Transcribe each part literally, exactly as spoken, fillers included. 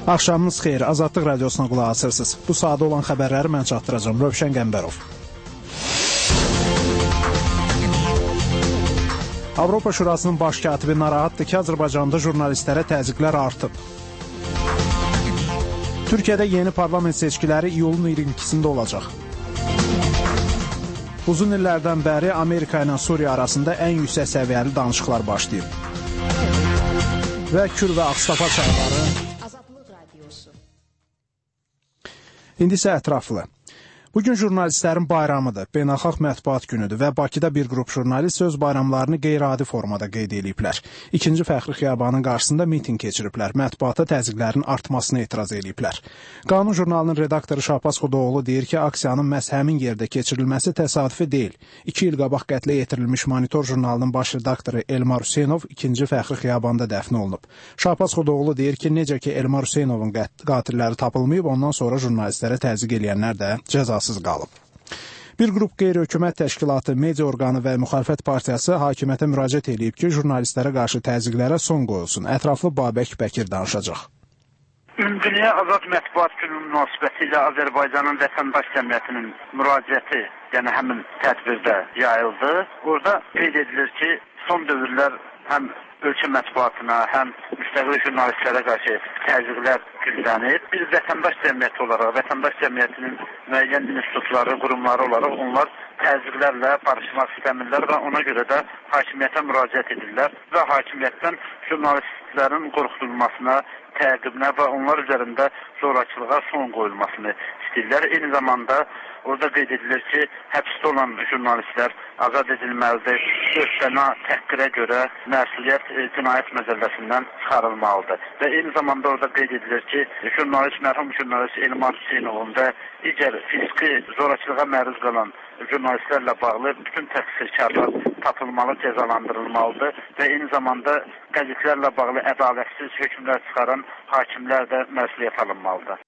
Axşamınız xeyir, Azadlıq Radiosuna qulaq asırsınız. Bu sadə olan xəbərləri mən çatdıracağım. Rövşən Qəmbərov. Avropa Şurasının baş katibi narahatdır ki, Azərbaycanda jurnalistlərə təzyiqlər artıb. Türkiyədə yeni parlament seçkiləri iyulun iyirmi ikisində olacaq. Uzun illərdən bəri Amerika ilə Suriya arasında ən yüksək səviyyəli danışıqlar başlayıb. Və Kür və Ağstafa çayları... İndi isə ətraflı. Bugün jurnalistlərin bayramıdır, beynəlxalq mətbuat günüdür və Bakıda bir qrup jurnalist öz bayramlarını qeyri-adi formada qeyd ediblər. İkinci Fəxri Xiyabanın qarşısında miting keçiriblər, mətbuata təzyiqlərin artmasına etiraz ediblər. Qanun jurnalının redaktoru Şahbaz Xudoğlu deyir ki, aksiyanın məhz həmin yerdə keçirilməsi təsadüfi deyil. İki il qabaq qətlə yetirilmiş Monitor jurnalının baş redaktoru Elmar Hüseynov ikinci Fəxri Xiyabanda dəfn olunub. Şahbaz Xudoğlu deyir ki, necə ki Elmar Hüseynovun qatilləri tapılmayıb, ondan sonra jurnalistlərə təzyiq edənlər də cəza qalıb. Bir qrup qeyri-hökumət təşkilatı, media orqanı və müxalifət partiyası hakimiyyətə müraciət edib ki, jurnalistlərə qarşı təzyiqlərə son qoyulsun. Ətraflı Babək Bəkir danışacaq. Ümumdünya Azad Mətbuat Günü münasibətilə Azərbaycanın vətəndaş cəmiyyətinin müraciəti, yəni həmin tədbirdə yayıldı. Orada qeyd edilir ki, son dövrlər həm ölkə mətbuatına, həm müstəqil jurnalistlərə qarşı təzyiqlər güclənir. Biz vətəndaş cəmiyyəti olaraq, vətəndaş cəmiyyətinin müəyyən institutları, qurumları olaraq onlar təzyiqlərlə barışmaq istəmirlər və ona görə də hakimiyyətə müraciət edirlər və hakimiyyətdən jurnalistlərin qorxudulmasına, təqibinə və onlar üzərində zorakılığa son qoyulmasını istəyirlər. Eyni zamanda orada qeyd edilir ki, həbsdə olan jurnalistlər azad edilməlidir. Dörd təhqirə görə məsuliyyət cinayət məcəlləsindən çıxarılmalıdır. Və eyni zamanda orada qeyd edilir ki, jurnalist, mərhum jurnalist Elmar Hüseynovun və digər fiziki zorakılığa məruz qalan jurnalistlərlə bağlı bütün təqsirkarlar tapılmalı, cəzalandırılmalıdır və eyni zamanda qəzetlərlə bağlı ədalətsiz hökmlər çıxaran hakimlər də məsuliyyət alınmalıdır.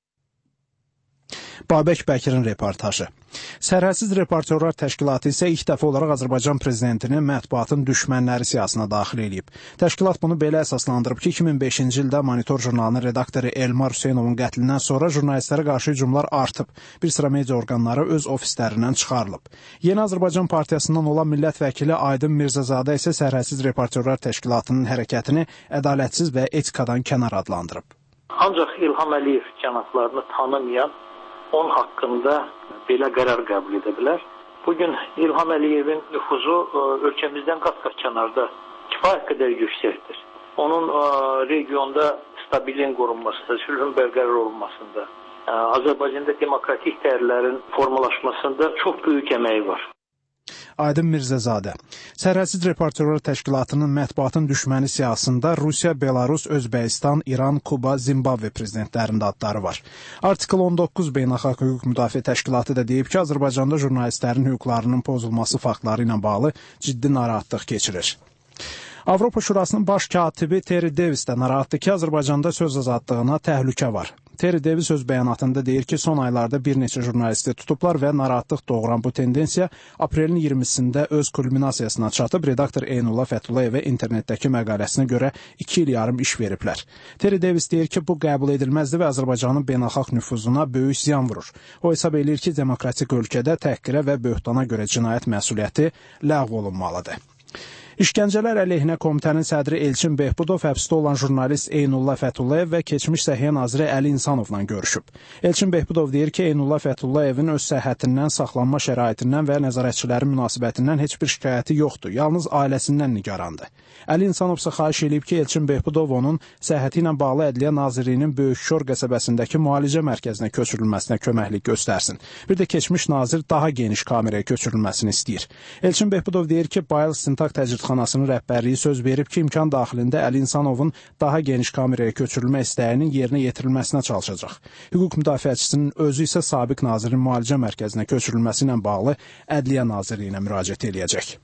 Babək Bəkirin reportajı. Sərhədsiz Reportyorlar Təşkilatı isə ilk dəfə olaraq Azərbaycan prezidentini mətbuatın düşmənləri siyasına daxil edib. Təşkilat bunu belə əsaslandırıb ki, iki min beşinci ildə Monitor jurnalının redaktoru Elmar Hüseynovun qətlindən sonra jurnalistlərə qarşı hücumlar artıb. Bir sıra media orqanları öz ofislərindən çıxarılıb. Yeni Azərbaycan Partiyasından olan millət vəkili Aydın Mirzəzadə isə Sərhədsiz Reportyorlar Təşkilatının hərəkətini ədalətsiz və etikadan kənar adlandırıb. Ancaq İlham Əliyev cənablarını tanımayan onun haqqında belə qərar qəbul edə bilər. Bugün İlham Əliyevin nüfuzu ölkəmizdən qat-qat kənarda kifayət qədər yüksəkdir. Onun regionda stabilin qorunmasında, sülhün bərqərar olunmasında, Azərbaycanda demokratik dəyərlərin formalaşmasında çox böyük əməyi var. Aydın Mirzəzadə. Sərhədsiz Reportyorlar Təşkilatının mətbuatın düşməni siyasında Rusiya, Belarus, Özbəkistan, İran, Kuba, Zimbabve prezidentlərinin də adları var. Artikl on doqquz Beynəlxalq Hüquq Müdafiə Təşkilatı da deyib ki, Azərbaycanda jurnalistlərin hüquqlarının pozulması faktları ilə bağlı ciddi narahatlıq keçirir. Avropa Şurasının baş katibi Terry Davis də narahatdır ki, Azərbaycanda söz azadlığına təhlükə var. Terry Davis öz bəyanatında deyir ki, son aylarda bir neçə jurnalisti tutublar və narahatlıq doğuran bu tendensiya aprelin iyirmisində öz kulminasiyasına çatıb. Redaktor Eynullah Fətullayevə internetdəki məqaləsinə görə iki il yarım iş veriblər. Terry Davis deyir ki, bu qəbul edilməzdir və Azərbaycanın beynəlxalq nüfuzuna böyük ziyan vurur. O hesab edir ki, demokratik ölkədə təhqirə və böhtana görə cinayət məsuliyyəti ləğv olunmalıdır. İşgəncələr əleyhinə komitənin sədri Elçin Behbudov həbsdə olan jurnalist Eynullah Fətullayev və keçmiş Səhiyyə naziri Əli İnsanovla görüşüb. Elçin Behbudov deyir ki, Eynullah Fətullayevin öz səhhətindən, saxlanma şəraitindən və nəzarətçilərin münasibətindən heç bir şikayəti yoxdur, yalnız ailəsindən nigarandır. Əli İnsanov isə xahiş edib ki, Elçin Behbudov onun səhhəti ilə bağlı Ədliyyə Nazirliyinin Böyükşor qəsəbəsindəki müalicə mərkəzinə köçürülməsinə köməklik göstərsin. Bir də keçmiş nazir daha geniş kameraya köçürülməsini istəyir. Elçin Behbudov deyir ki, Bayıl İstintaq Təcridxanasının rəhbərliyi söz verib ki, imkan daxilində Əli İnsanovun daha geniş kameraya köçürülmə istəyinin yerinə yetirilməsinə çalışacaq. Hüquq müdafiəçisinin özü isə sabiq nazirin müalicə mərkəzinə köçürülməsi ilə bağlı Ədliyyə Nazirliyinə müraciət edəcək.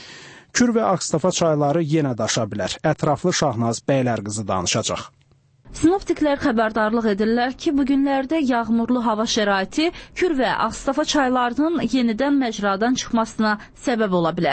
Kür və Ağstafa çayları yenə daşa bilər. Ətraflı Şahnaz Bəylərqızı danışacaq. Sinoptiklər xəbərdarlıq edirlər ki, bu günlərdə yağmurlu hava şəraiti Kür və Ağstafa çaylarının yenidən məcradan çıxmasına səbəb ola bilər.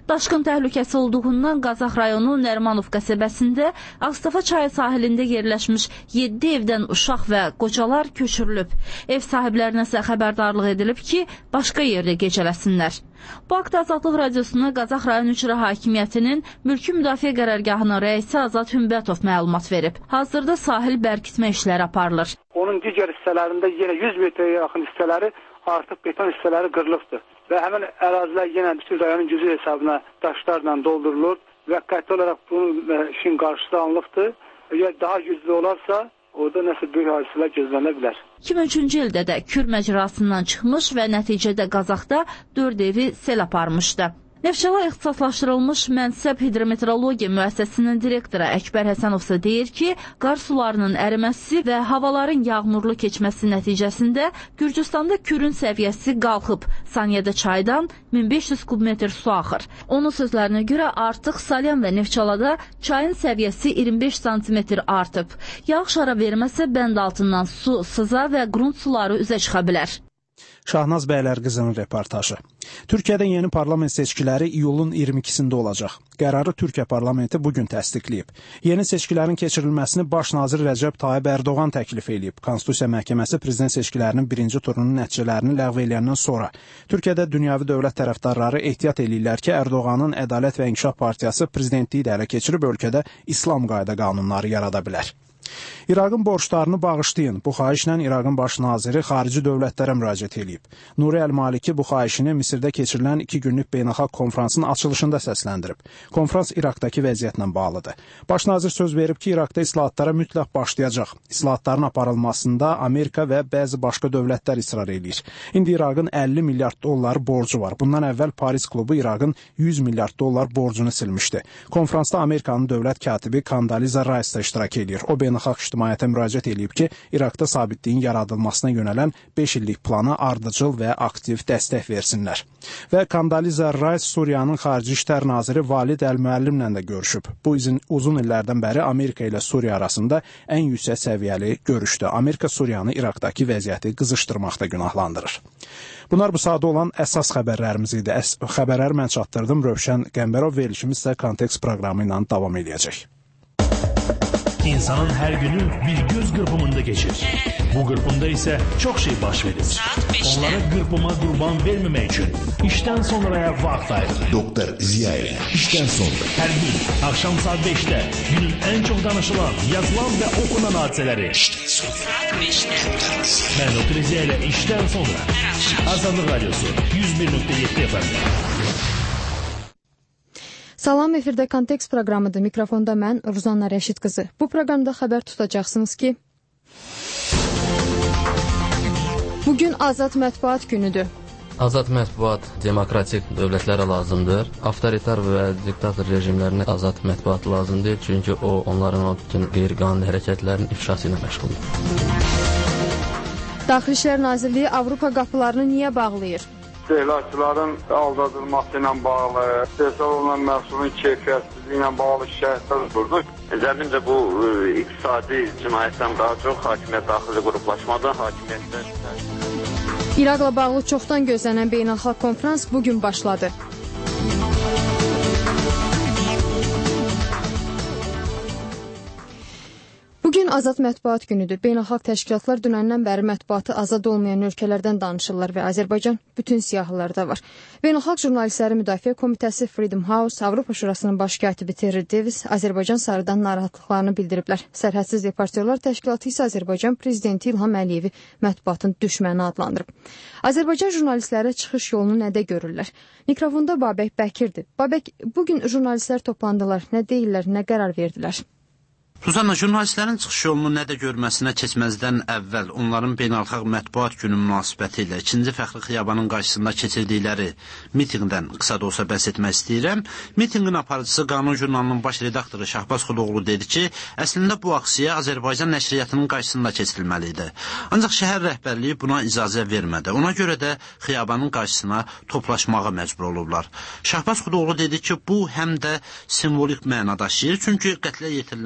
Daşqın təhlükəsi olduğundan Qazax rayonu Nərimanov qəsəbəsində Ağstafa çayı sahilində yerləşmiş yeddi evdən uşaq və qocalar köçürülüb. Ev sahiblərinə isə xəbərdarlıq edilib ki, başqa yerdə gecələsinlər. Bu haqda Azadlıq Radiosuna Qazax rayon icra hakimiyyətinin mülki müdafiə qərargahının rəisi Azad Hümbətov məlumat verib. Hazırda sahil bərkitmə işləri aparılır. Onun digər hissələrində yenə yüz metrəyə yaxın hissələri artıq beton hissələri qırılıbdır. Və həmin ərazilər yenə bütün rayonun gücü hesabına daşlarla doldurulur və qəti olaraq bunun işin qarşısı alınıbdır. Əgər daha güclü olarsa, orada nəsə böyük hadisələr gözlənə bilər. iki min üçüncü ildə də Kür məcrasından çıxmış və nəticədə Qazaxda dörd evi sel aparmışdı. Neftçala ixtisaslaşdırılmış Mənsəb Hidrometeorologiya müəssisəsinin direktoru Əkbər Həsənov isə deyir ki, qar sularının əriməsi və havaların yağmurlu keçməsi nəticəsində Gürcüstanda Kürün səviyyəsi qalxıb. Saniyədə çaydan min beş yüz kub metr su axır. Onun sözlərinə görə artıq Salyan və Neftçalada çayın səviyyəsi iyirmi beş santimetr artıb. Yağış ara verməsə bənd altından su, sıza və qrunt suları üzə çıxa bilər. Şahnaz Bəylərqızının reportajı. Türkiyədə yeni parlament seçkiləri iyulun iyirmi ikisində olacaq. Qərarı Türkiyə parlamenti bugün təsdiqləyib. Yeni seçkilərin keçirilməsini baş nazir Rəcəb Tayyib Ərdoğan təklif edib. Konstitusiya məhkəməsi prezident seçkilərinin birinci turunun nəticələrini ləğv eləyəndən sonra Türkiyədə dünyəvi dövlət tərəfdarları ehtiyat eləyirlər ki, Ərdoğanın Ədalət və İnkişaf Partiyası prezidentliyi də ələ keçirib ölkədə İslam qayda qanunları yarada bilər. İraqın borclarını bağışlayın. Bu xahişlə İraqın baş naziri xarici dövlətlərə müraciət edib. Nuri Əl-Maliki bu xahişini Misirdə keçirilən iki günlük beynəlxalq konfransın açılışında səsləndirib. Konfrans İraqdakı vəziyyətlə bağlıdır. Baş nazir söz verib ki, İraqda islahatlara mütləq başlayacaq. İslahatların aparılmasında Amerika və bəzi başqa dövlətlər israr edir. İndi İraqın əlli milyard dollar borcu var. Bundan əvvəl Paris klubu İraqın yüz milyard dollar borcunu silmişdi. Konfransda Amerikanın dövlət katibi Condoleezza Rice da iştirak edir. O beynəlxalq ictimaiyyətə müraciət edib ki, İraqda sabitliyin yaradılmasına yönələn beş illik plana ardıcıl və aktiv dəstək versinlər. Və Condoleezza Rice Suriyanın xarici işlər naziri Valid Əl-Müəllimlə də görüşüb. Bu uzun illərdən bəri Amerika ilə Suriya arasında ən yüksək səviyyəli görüşdür. Amerika Suriyanı İraqdakı vəziyyəti qızışdırmaqda günahlandırır. Bunlar bu sadə olan əsas xəbərlərimiz idi. Xəbərləri mən çatdırdım. Rövşən Qəmbərov, verilişimiz isə Kontekst proqramı ilə davam edəcək. İnsanın hər günü bir göz qırpımında keçir. Bu qırpımda isə çox şey baş verir. Onlara qırpıma qurban verməmək üçün işdən sonraya vaxt ayırır. Doktor Ziya ilə işdən sonra. Hər gün axşam saat beşdə günün ən çox danışılan, yazılan və okunan hadisələri. İşdən sonra. Mən Doktor Ziya ilə işdən sonra. Azadlıq Radiosu yüz bir nöqtə yeddi F M. Salam, efirdə Kontekst proqramıdır. Mikrofonda mən, Ruzanna Rəşid qızı. Bu proqramda xəbər tutacaqsınız ki, bugün Azad Mətbuat günüdür. Azad mətbuat demokratik dövlətlərə lazımdır. Avtoritar və diktator rejimlərinə azad mətbuat lazımdır. Çünki o, onların o bütün qeyri-qanuni hərəkətlərin ifşası ilə məşğuldur. Daxili İşlər Nazirliyi Avropa qapılarını niyə bağlayır? İstehlakçıların aldadılması ilə bağlı, istehsal olunan məhsulun keyfiyyətsizliyi ilə bağlı şikayətlər durduk. Zəminəcə bu iqtisadi cinayətdən daha çox hakimiyyət daxili qruplaşmadan hakimiyyətdən. İraqla bağlı çoxdan gözlənən beynəlxalq konfrans bugün başladı. Bugün Azad Mətbuat günüdür. Beynəlxalq təşkilatlar dünəndən bəri mətbuatı azad olmayan ölkələrdən danışırlar və Azərbaycan bütün siyahılarda var. Beynəlxalq Jurnalistləri Müdafiə Komitəsi Freedom House, Avropa Şurasının baş katibi Terry Davis Azərbaycan sarıdan narahatlıqlarını bildiriblər. Sərhədsiz Reportyorlar Təşkilatı isə Azərbaycan Prezidenti İlham Əliyevi mətbuatın düşməni adlandırıb. Azərbaycan jurnalistləri çıxış yolunu nədə görürlər? Mikrofonda Babək Bəkirdir. Babək, bugün jurnalistlər toplandılar. Nə deyirlər, nə qərar verdilər? Suzanna, jurnalistlərin çıxış yolunu nədə görməsinə keçməzdən əvvəl onların beynəlxalq mətbuat günü münasibəti ilə ikinci Fəxri Xiyabanın qarşısında keçirdikləri mitingdən qısa da olsa bəhs etmək istəyirəm. Mitinqin aparıcısı Qanun jurnalının baş redaktoru Şahbaz Xudoğlu dedi ki, əslində bu aksiya Azərbaycan nəşriyyatının qarşısında keçirilməli idi. Ancaq şəhər rəhbərliyi buna icazə vermədi. Ona görə də Xiyabanın qarşısına toplaşmağa məcbur olublar. Şahbaz Xudoğlu dedi ki, bu həm də simvolik məna daşıyır, çünki qətlə yetirilən jurnalistlər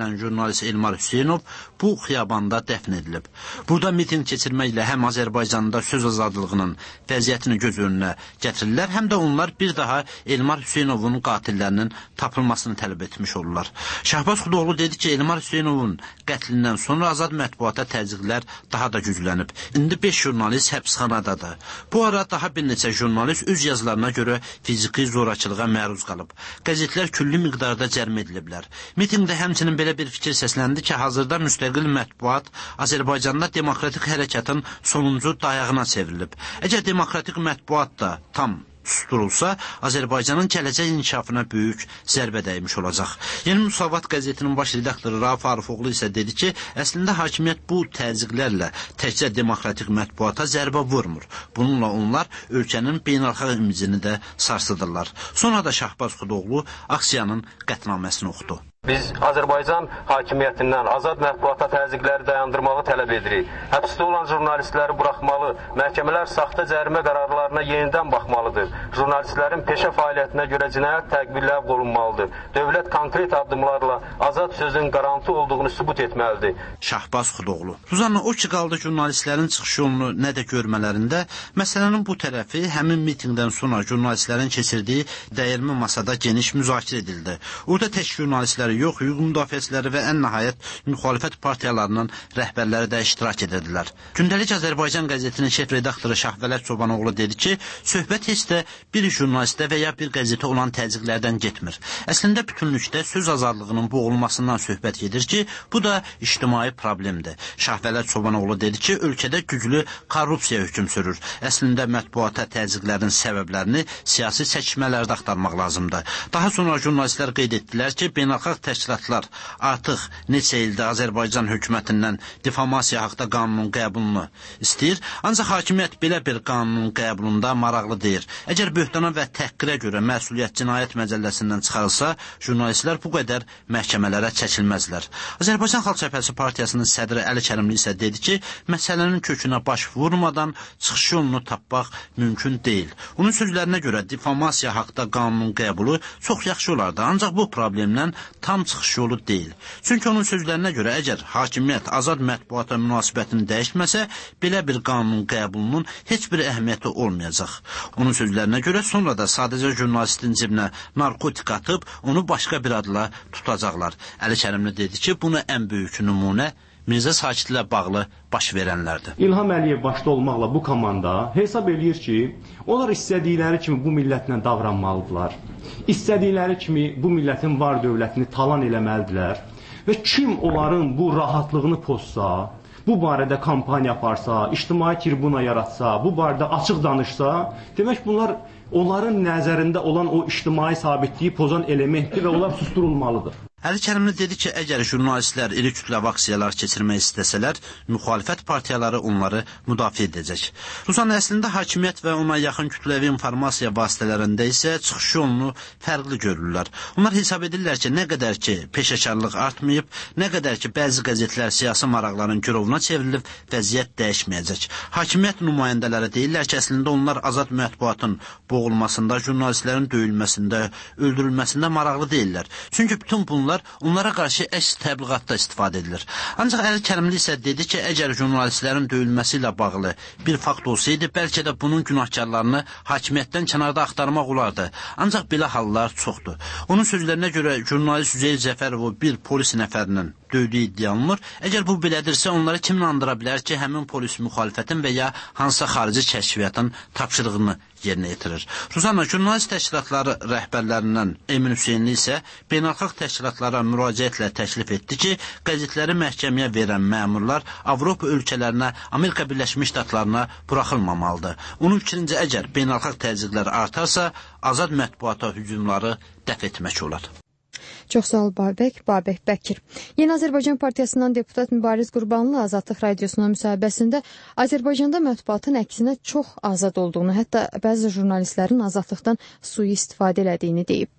jurnalist Elmar Hüseynov bu xiyabanda dəfn edilib. Burada miting keçirməklə həm Azərbaycanda söz azadlığının vəziyyətini göz önünə gətirirlər, həm də onlar bir daha Elmar Hüseynovun qatillərinin tapılmasını tələb etmiş olurlar. Şahbaz Xudoğlu dedi ki, Elmar Hüseynovun qətlindən sonra azad mətbuata təzyiqlər daha da güclənib. İndi beş jurnalist həbsxanadadır. Bu ara daha bir neçə jurnalist öz yazılarına görə fiziki zorakılığa məruz qalıb. Qəzetlər külli miqdarda cərm ediliblər. Mitingdə həmçinin belə bir fikir səsləndi ki, hazırda müstəqil mətbuat Azərbaycanda demokratik hərəkatın sonuncu dayağına çevrilib. Əgər demokratik mətbuat da tam susturulsa, Azərbaycanın gələcək inkişafına böyük zərbə dəymiş olacaq. Yeni Müsavat qəzetinin baş redaktoru Rauf Arifoğlu isə dedi ki, əslində hakimiyyət bu təzyiqlərlə təkcə demokratik mətbuata zərbə vurmur. Bununla onlar ölkənin beynəlxalq imicini də sarsıdırlar. Sonra da Şahbaz Xudoğlu aksiyanın qətnaməsini oxudu. Biz Azərbaycan hakimiyyətindən azad mətbuata təzyiqləri dayandırmağı tələb edirik. Həbsdə olan jurnalistləri buraxmalı, məhkəmələr saxta cərimə qərarlarına yenidən baxmalıdır. Jurnalistlərin peşə fəaliyyətinə görə cinayət təqibli ləğv olunmalıdır. Dövlət konkret addımlarla azad sözün qaranti olduğunu sübut etməlidir. Şahbaz Xudoğlu. Suzanna, o ki qaldı jurnalistlərin çıxış yolunu nə də görmələrində, məsələnin bu tərəfi həmin mitingdən sonra jurnalistlərin keçirdiyi dəyirmi masada geniş müzakirə edildi. Orada tək jurnalistləri yox, hüquq müdafiəçiləri və ən nəhayət müxalifət partiyalarının rəhbərləri də iştirak edirdilər. Gündəlik Azərbaycan qəzetinin şef redaktoru Şahvələt Çobanoğlu dedi ki, söhbət heç də bir jurnalistə və ya bir qəzetə olan təzyiqlərdən getmir. Əslində bütünlükdə söz azadlığının boğulmasından söhbət gedir ki, bu da ictimai problemdir. Şahvələt Çobanoğlu dedi ki, ölkədə güclü korrupsiya hökm sürür. Əslində mətbuata təzyiqlərin səbəblərini siyasi çəkişmələrdə axtarmaq lazımdır. Daha sonra jurnalistlər qeyd etdilər ki, beynəlxalq təşkilatlar artıq neçə ildə Azərbaycan hökumətindən difamasiya haqda qanunun qəbulunu istəyir, ancaq hakimiyyət belə bir qanunun qəbulunda maraqlı deyir. Əgər böhtana və təhqirə görə məsuliyyət cinayət məcəlləsindən çıxarılsa, jurnalistlər bu qədər məhkəmələrə çəkilməzlər. Azərbaycan Xalq Cəbhəsi Partiyasının sədri Əli Kərimli isə dedi ki, məsələnin kökünə baş vurmadan çıxış yolunu tapmaq mümkün deyil. Onun sözlərinə görə difamasiya haqda qanunun qəbulu çox yaxşı olardı, ancaq bu problemdən tam çıxış yolu deyil. Çünki onun sözlərinə görə əgər hakimiyyət azad mətbuata münasibətini dəyişməsə, belə bir qanunun qəbulunun heç bir əhəmiyyəti olmayacaq. Onun sözlərinə görə sonra da sadəcə jurnalistin cibinə narkotik atıb onu başqa bir adla tutacaqlar. Əli Kərimli dedi ki, bunu ən böyük nümunə Mirzə Sakitlə bağlı baş verənlərdir. İlham Əliyev başda olmaqla bu komanda hesab eləyir ki, onlar istədikləri kimi bu millətlə davranmalıdırlar. İstədikləri kimi bu millətin var dövlətini talan eləməlidirlər və kim onların bu rahatlığını pozsa, bu barədə kampaniya aparsa, ictimai tribuna yaratsa, bu barədə açıq danışsa, demək bunlar onların nəzərində olan o ictimai sabitliyi pozan elementdir və onlar susturulmalıdır. Əli Kərimli dedi ki, əgər jurnalistlər iri kütləvi aksiyalar keçirmək istəsələr, müxalifət partiyaları onları müdafiə edəcək. Suzan, əslində hakimiyyət və ona yaxın kütləvi informasiya vasitələrində isə çıxış yolunu fərqli görürlər. Onlar hesab edirlər ki, nə qədər ki peşəkarlıq artmayıb, nə qədər ki bəzi qəzetlər siyasi maraqların girovuna çevrilib, vəziyyət dəyişməyəcək. Hakimiyyət nümayəndələri deyirlər ki, əslində onlar azad mətbuatın boğulmasında, jurnalistlərin döyülməsində, öldürülməsində maraqlı deyirlər. Çünki bütün bunlar onlara qarşı əks təbliğatda istifadə edilir. Ancaq Əli Kərimli isə dedi ki, əgər jurnalistlərin döyülməsi ilə bağlı bir fakt olsaydı, bəlkə də bunun günahkarlarını hakimiyyətdən kənarda axtarmaq olardı. Ancaq belə hallar çoxdur. Onun sözlərinə görə jurnalist Üzeyir Cəfərovu bir polis nəfərinin döydüyü iddia olunur. Əgər bu belədirsə, onları kim inandıra bilər ki, həmin polis müxalifətin və ya hansısa xarici kəşfiyyatın tapşırığını yerinə yetirir. Suzanna, jurnalist təşkilatları rəhbərlərindən Emin Hüseynli isə beynəlxalq təşkilatlara müraciətlə təklif etdi ki, qəzetləri məhkəməyə verən məmurlar Avropa ölkələrinə, Amerika Birləşmiş Ştatlarına buraxılmamalıdır. Onun fikrincə, əgər beynəlxalq təzyiqlər artarsa, azad mətbuata hücumları dəf etmək olar. Çox sağ ol Babək, Babək Bəkir. Yeni Azərbaycan Partiyasından deputat Mübariz Qurbanlı Azadlıq Radiosuna müsahibəsində Azərbaycanda mətbuatın əksinə çox azad olduğunu, hətta bəzi jurnalistlərin azadlıqdan sui-istifadə elədiyini deyib.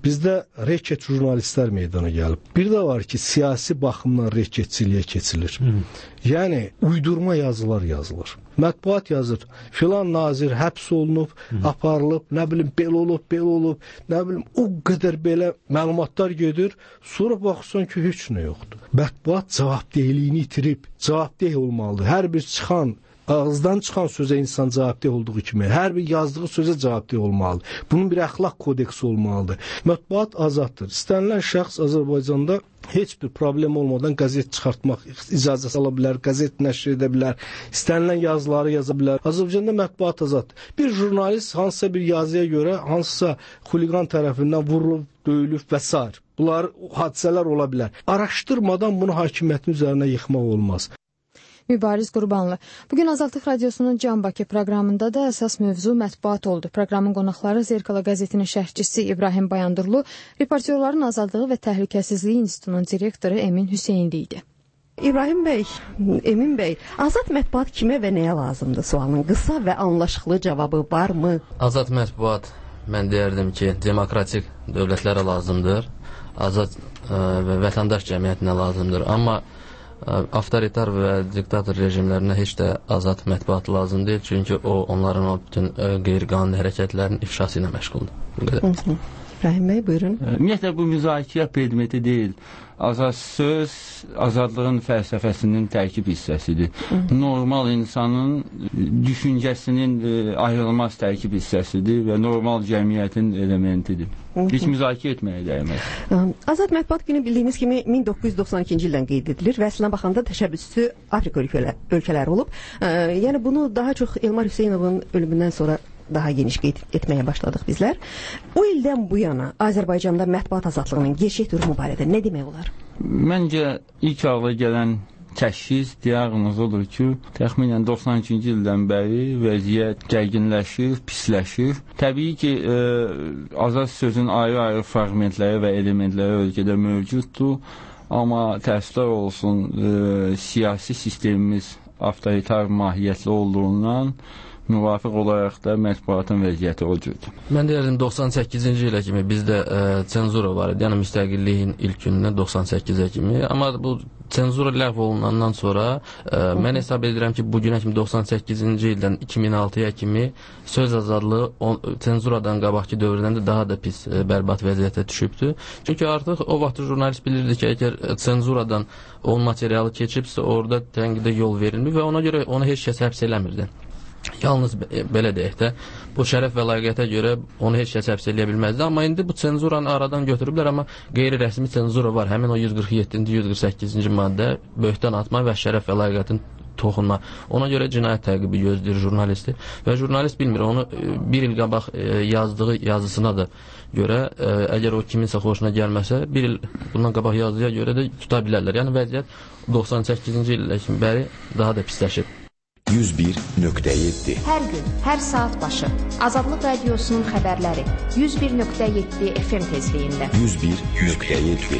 bizdə reket jurnalistlər meydana gəlib. Bir də var ki, siyasi baxımdan reketçiliyə keçilir. Hı. Yəni, uydurma yazılar yazılır. Mətbuat yazır, filan nazir həbs olunub, Hı. aparılıb, nə bilim, belə olub, belə olub, nə bilim, o qədər belə məlumatlar gedir, sonra baxırsan ki, heç nə yoxdur. Mətbuat cavabdehliyini itirib, cavabdeh olmalıdır. Hər bir çıxan, ağızdan çıxan sözə insan cavabdeh olduğu kimi, hər bir yazdığı sözə cavabdeh olmalıdır. Bunun bir əxlaq kodeksi olmalıdır. Mətbuat azaddır. İstənilən şəxs Azərbaycanda heç bir problem olmadan qəzet çıxartmaq icazəsi ala bilər, qəzet nəşr edə bilər, istənilən yazıları yaza bilər. Azərbaycanda mətbuat azaddır. Bir jurnalist hansısa bir yazıya görə hansısa xuliqan tərəfindən vurulub, döyülüb və s. Bunlar hadisələr ola bilər. Araşdırmadan bunu hakimiyyətin üzərinə yıxmaq olmaz. Mübariz Qurbanlı. Bugün Azadlıq Radiosunun Can Bakı proqramında da əsas mövzu mətbuat oldu. Proqramın qonaqları Zerkala qəzetinin şərhçisi İbrahim Bayandurlu, reportyorların azadlığı və təhlükəsizliyi institutunun direktoru Emin Hüseynli idi. İbrahim bəy, Emin bəy, azad mətbuat kimə və nəyə lazımdır sualının qısa və anlaşıqlı cavabı varmı? Azad mətbuat, mən deyərdim ki, demokratik dövlətlərə lazımdır, azad və vətəndaş cəmiyyətinə lazımdır. Amma avtoritar və diktator rejimlərinə heç də azad mətbuat lazım deyil, çünki o, onların o bütün qeyri-qanuni hərəkətlərin ifşası ilə məşğuldur. Bu qədər. İbrahim bəy, buyurun. Ümumiyyətlə, bu müzakirə predmeti deyil. Azad söz, azadlığın fəlsəfəsinin tərkib hissəsidir. Hı. Normal insanın düşüncəsinin ayrılmaz tərkib hissəsidir və normal cəmiyyətin elementidir. Hı -hı. Heç müzakirə etməyə dəyməz. Azad mətbuat günü bildiyiniz kimi min doqquz yüz doxsan ikinci ildən qeyd edilir və əslində baxanda təşəbbüsü Afrika ölkələri olub. Yəni bunu daha çox Elmar Hüseynovun ölümündən sonra daha geniş qeyd etməyə başladıq bizlər. O ildən bu yana Azərbaycanda mətbuat azadlığının gerçək durumu barədə nə demək olar? Məncə ilk ağla gələn təşxis, diaqnoz odur ki, təxminən doxsan ikinci ildən bəri vəziyyət gərginləşir, pisləşir. Təbii ki, e, azad sözün ayrı-ayrı fragmentləri və elementləri ölkədə mövcuddur, amma təəssüflər olsun, e, siyasi sistemimiz avtoritar mahiyyətli olduğundan müvafiq olaraq da mətbuatın vəziyyəti o cürdür. Mən deyərdim doxsan səkkizinci ilə kimi bizdə ə, senzura var idi, yəni müstəqilliyin ilk günündən doxsan səkkizə kimi. Amma bu senzura ləğv olunandan sonra ə, mən hesab edirəm ki, bugünə kimi doxsan səkkizinci ildən iki min altıya kimi söz azadlığı on, senzuradan qabaqki dövrdən də daha da pis, ə, bərbad vəziyyətə düşübdür. Çünki artıq o vaxt jurnalist bilirdi ki, əgər senzuradan onun materialı keçibsə, orada tənqidə yol verilmir və ona görə onu heç kəs həbs eləmirdi. Yalnız belə deyək də, bu şərəf və layiqiyyətə görə onu heç kəs həbs eləyə bilməzdi. Amma indi bu senzuranı aradan götürüblər, amma qeyri-rəsmi senzura var. Həmin o yüz qırx yeddinci yüz qırx səkkizinci maddə böhtan atma və şərəf və layiqiyyətin toxunma. Ona görə cinayət təqibi gözləyir jurnalisti və jurnalist bilmir, onu bir il qabaq yazdığı yazısına da görə, əgər o kiminsə xoşuna gəlməsə, bir il bundan qabaq yazdıya görə də tuta bilərlər. Yəni vəziyyət doxsan səkkizinci illə kimi bəri daha da pisləşib. yüz bir nöqtə yeddi Hər gün, hər saat başı Azadlıq Radiosunun xəbərləri yüz bir nöqtə yeddi F M tezliyində. yüz bir nöqtə yeddi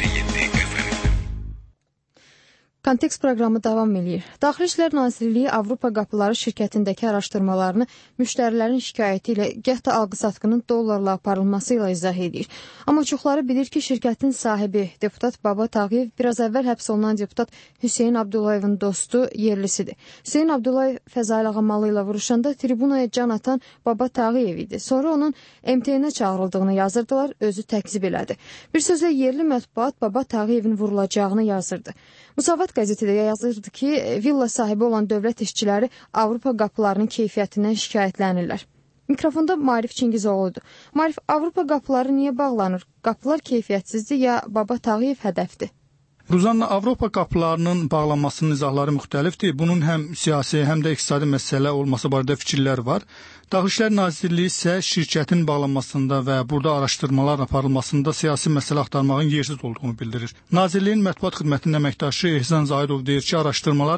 Kontekst proqramı davam edir. Daxili İşlər Nazirliyi Avropa Qapıları şirkətindəki araşdırmalarını müştərilərin şikayəti ilə gəh də alqı-satqının dollarla aparılması ilə izah edir. Amma çoxları bilir ki, şirkətin sahibi deputat Baba Tağıyev biraz əvvəl həbs olunan deputat Hüseyn Abdullayevin dostu, yerlisidir. Hüseyn Abdullayev Fəzail Ağamalı ilə vuruşanda tribunaya can atan Baba Tağıyev idi. Sonra onun M T N-ə çağırıldığını yazırdılar, özü təkzib elədi. Bir sözlə yerli mətbuat Baba Tağıyevin vurulacağını yazırdı. Musavat qəzetində yazırdı ki, villa sahibi olan dövlət işçiləri Avropa qapılarının keyfiyyətindən şikayətlənirlər. Mikrofonda Marif Çingizoğlu'dur. Marif, Avropa qapıları niyə bağlanır? Qapılar keyfiyyətsizdir ya Baba Tağıyev hədəfdir? Ruzanla, Avropa qapılarının bağlanmasının izahları müxtəlifdir. Bunun həm siyasi, həm də iqtisadi məsələ olması barədə fikirlər var. Daxili İşlər Nazirliyi isə şirkətin bağlanmasında və burada araşdırmalar aparılmasında siyasi məsələ axtarmağın yersiz olduğunu bildirir. Nazirliyin mətbuat xidmətinin əməkdaşı Ehsan Zahidov deyir ki, araşdırmalar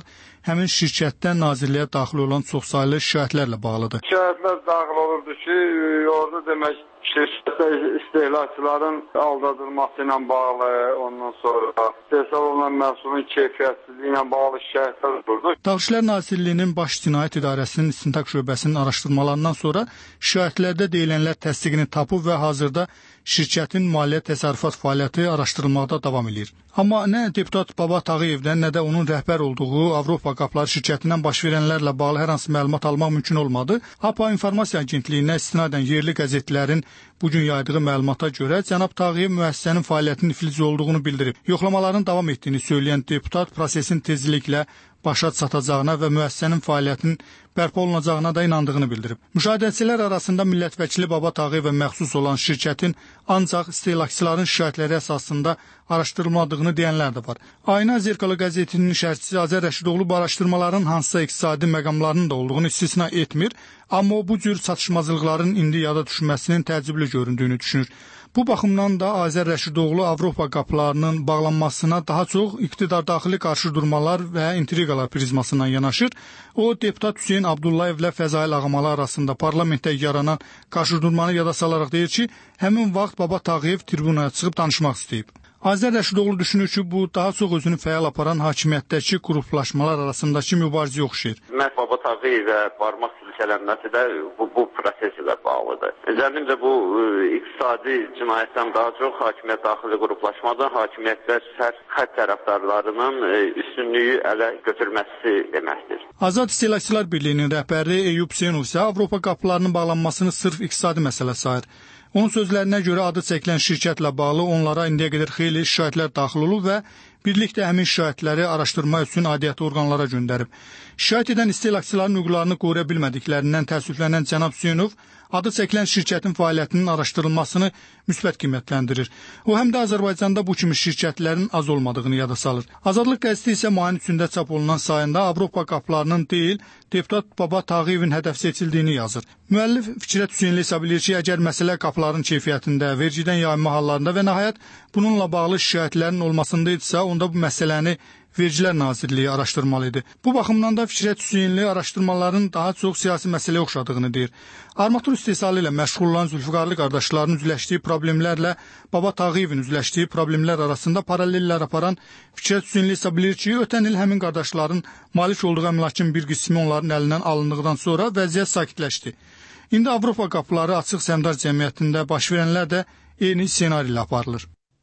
həmin şirkətdə nazirliyə daxil olan çoxsaylı şikayətlərlə bağlıdır. Şikayətlər daxil olurdu ki, orada demək şirkətdə istehlakçıların aldadılması ilə bağlı, ondan sonra istehsal olunan məhsulun keyfiyyətsizliyi ilə bağlı şikayətlər olurdu. Daxili İşlər Nazirliyinin Baş Cinayət İdarəsinin İstintaq Şöbəsinin araşdırmalarından sonra şikayətlərdə deyilənlər təsdiqini tapıb və hazırda şirkətin maliyyə təsərrüfat fəaliyyəti araşdırılmaqda davam edir. Amma nə deputat Baba Tağıyevdən, nə də onun rəhbər olduğu Avropa Qapıları şirkətindən baş verənlərlə bağlı hər hansı məlumat almaq mümkün olmadı. A P A İnformasiya Agentliyinə istinadən yerli qəzetlərin bugün yaydığı məlumata görə cənab Tağıyev müəssisənin fəaliyyətinin iflic olduğunu bildirib. Yoxlamaların davam etdiyini söyləyən deputat prosesin tezliklə başa çatacağına və müəssisənin fəaliyyətinin bərpa olunacağına da inandığını bildirib. Müşahidəçilər arasında millət vəkili Baba Tağıyevə məxsus olan şirkətin ancaq istehlakçıların şikayətləri əsasında araşdırılmadığını deyənlər də var. Ayna Zerkalı qəzetinin şərhçisi Azər Rəşidoğlu bu araşdırmaların hansısa iqtisadi məqamlarının da olduğunu istisna etmir, amma o bu cür çatışmazlıqların indi yada düşməsinin təəccüblü göründüyünü düşünür. Bu baxımdan da Azər Rəşidoğlu Avropa qapılarının bağlanmasına daha çox iqtidar daxili qarşıdurmalar və intriqalar prizmasından yanaşır. O, deputat Hüseyn Abdullayevlə Fəzail Ağamalı arasında parlamentdə yaranan qarşıdurmanı yada salaraq deyir ki, həmin vaxt Baba Tağıyev tribunaya çıxıb danışmaq istəyib. Azər Rəşidoğlu düşünür ki, bu daha çox özünü fəal aparan hakimiyyətdəki qruplaşmalar arasındakı mübarizəyə oxşayır. Məhz Baba Tağıyevə barmaq silkələnməsi də bu, bu proses ilə bağlıdır. Zənnimcə bu iqtisadi cinayətdən daha çox hakimiyyət daxili qruplaşmada hakimiyyətlər sərhəd tərəfdarlarının üstünlüyü ələ götürməsi deməkdir. Azad İstehlakçılar Birliyinin rəhbəri Eyüp Hüseynov isə Avropa qapılarının bağlanmasını sırf iqtisadi məsələ sayır. Onun sözlərinə görə adı çəkilən şirkətlə bağlı onlara indiyə qədər xeyli şikayətlər daxil olub və birlikdə həmin şikayətləri araşdırma üçün aidiyyatı orqanlara göndərib. Şikayət edən istehlakçıların hüquqlarını qoruya bilmədiklərindən təəssüflənən cənab Hüseynov adı çəkilən şirkətin fəaliyyətinin araşdırılmasını müsbət qiymətləndirir. O, həm də Azərbaycanda bu kimi şirkətlərin az olmadığını yada salır. Azadlıq qəzeti isə mayın üçündə çap olunan sayında Avropa qapılarının deyil, deputat Baba Tağıyevin hədəf seçildiyini yazır. Müəllif Fikrət Hüseynli hesab edir ki, əgər məsələ qapıların keyfiyyətində, vergidən yayınma hallarında və nəhayət bununla bağlı şikayətlərin olmasında idisə, onda bu məsələni Vergilər Nazirliyi araşdırmalıdır. Bu baxımdan da Fikrət Hüseynli araşdırmaların daha çox siyasi məsələyə oxşadığını deyir. Armatur istehsalı ilə məşğul olan Zülfüqarlı qardaşlarının üzləşdiyi problemlərlə Baba Tağıyevin üzləşdiyi problemlər arasında paralellər aparan Fikrət Hüseynli isə bilir ki, ötən il həmin qardaşların malik olduğu əmlakın bir qismi onların əlindən alındıqdan sonra vəziyyət sakitləşdi. İndi Avropa qapıları açıq səhmdar cəmiyyətində baş verənlər də eyni ssenari ilə aparılır.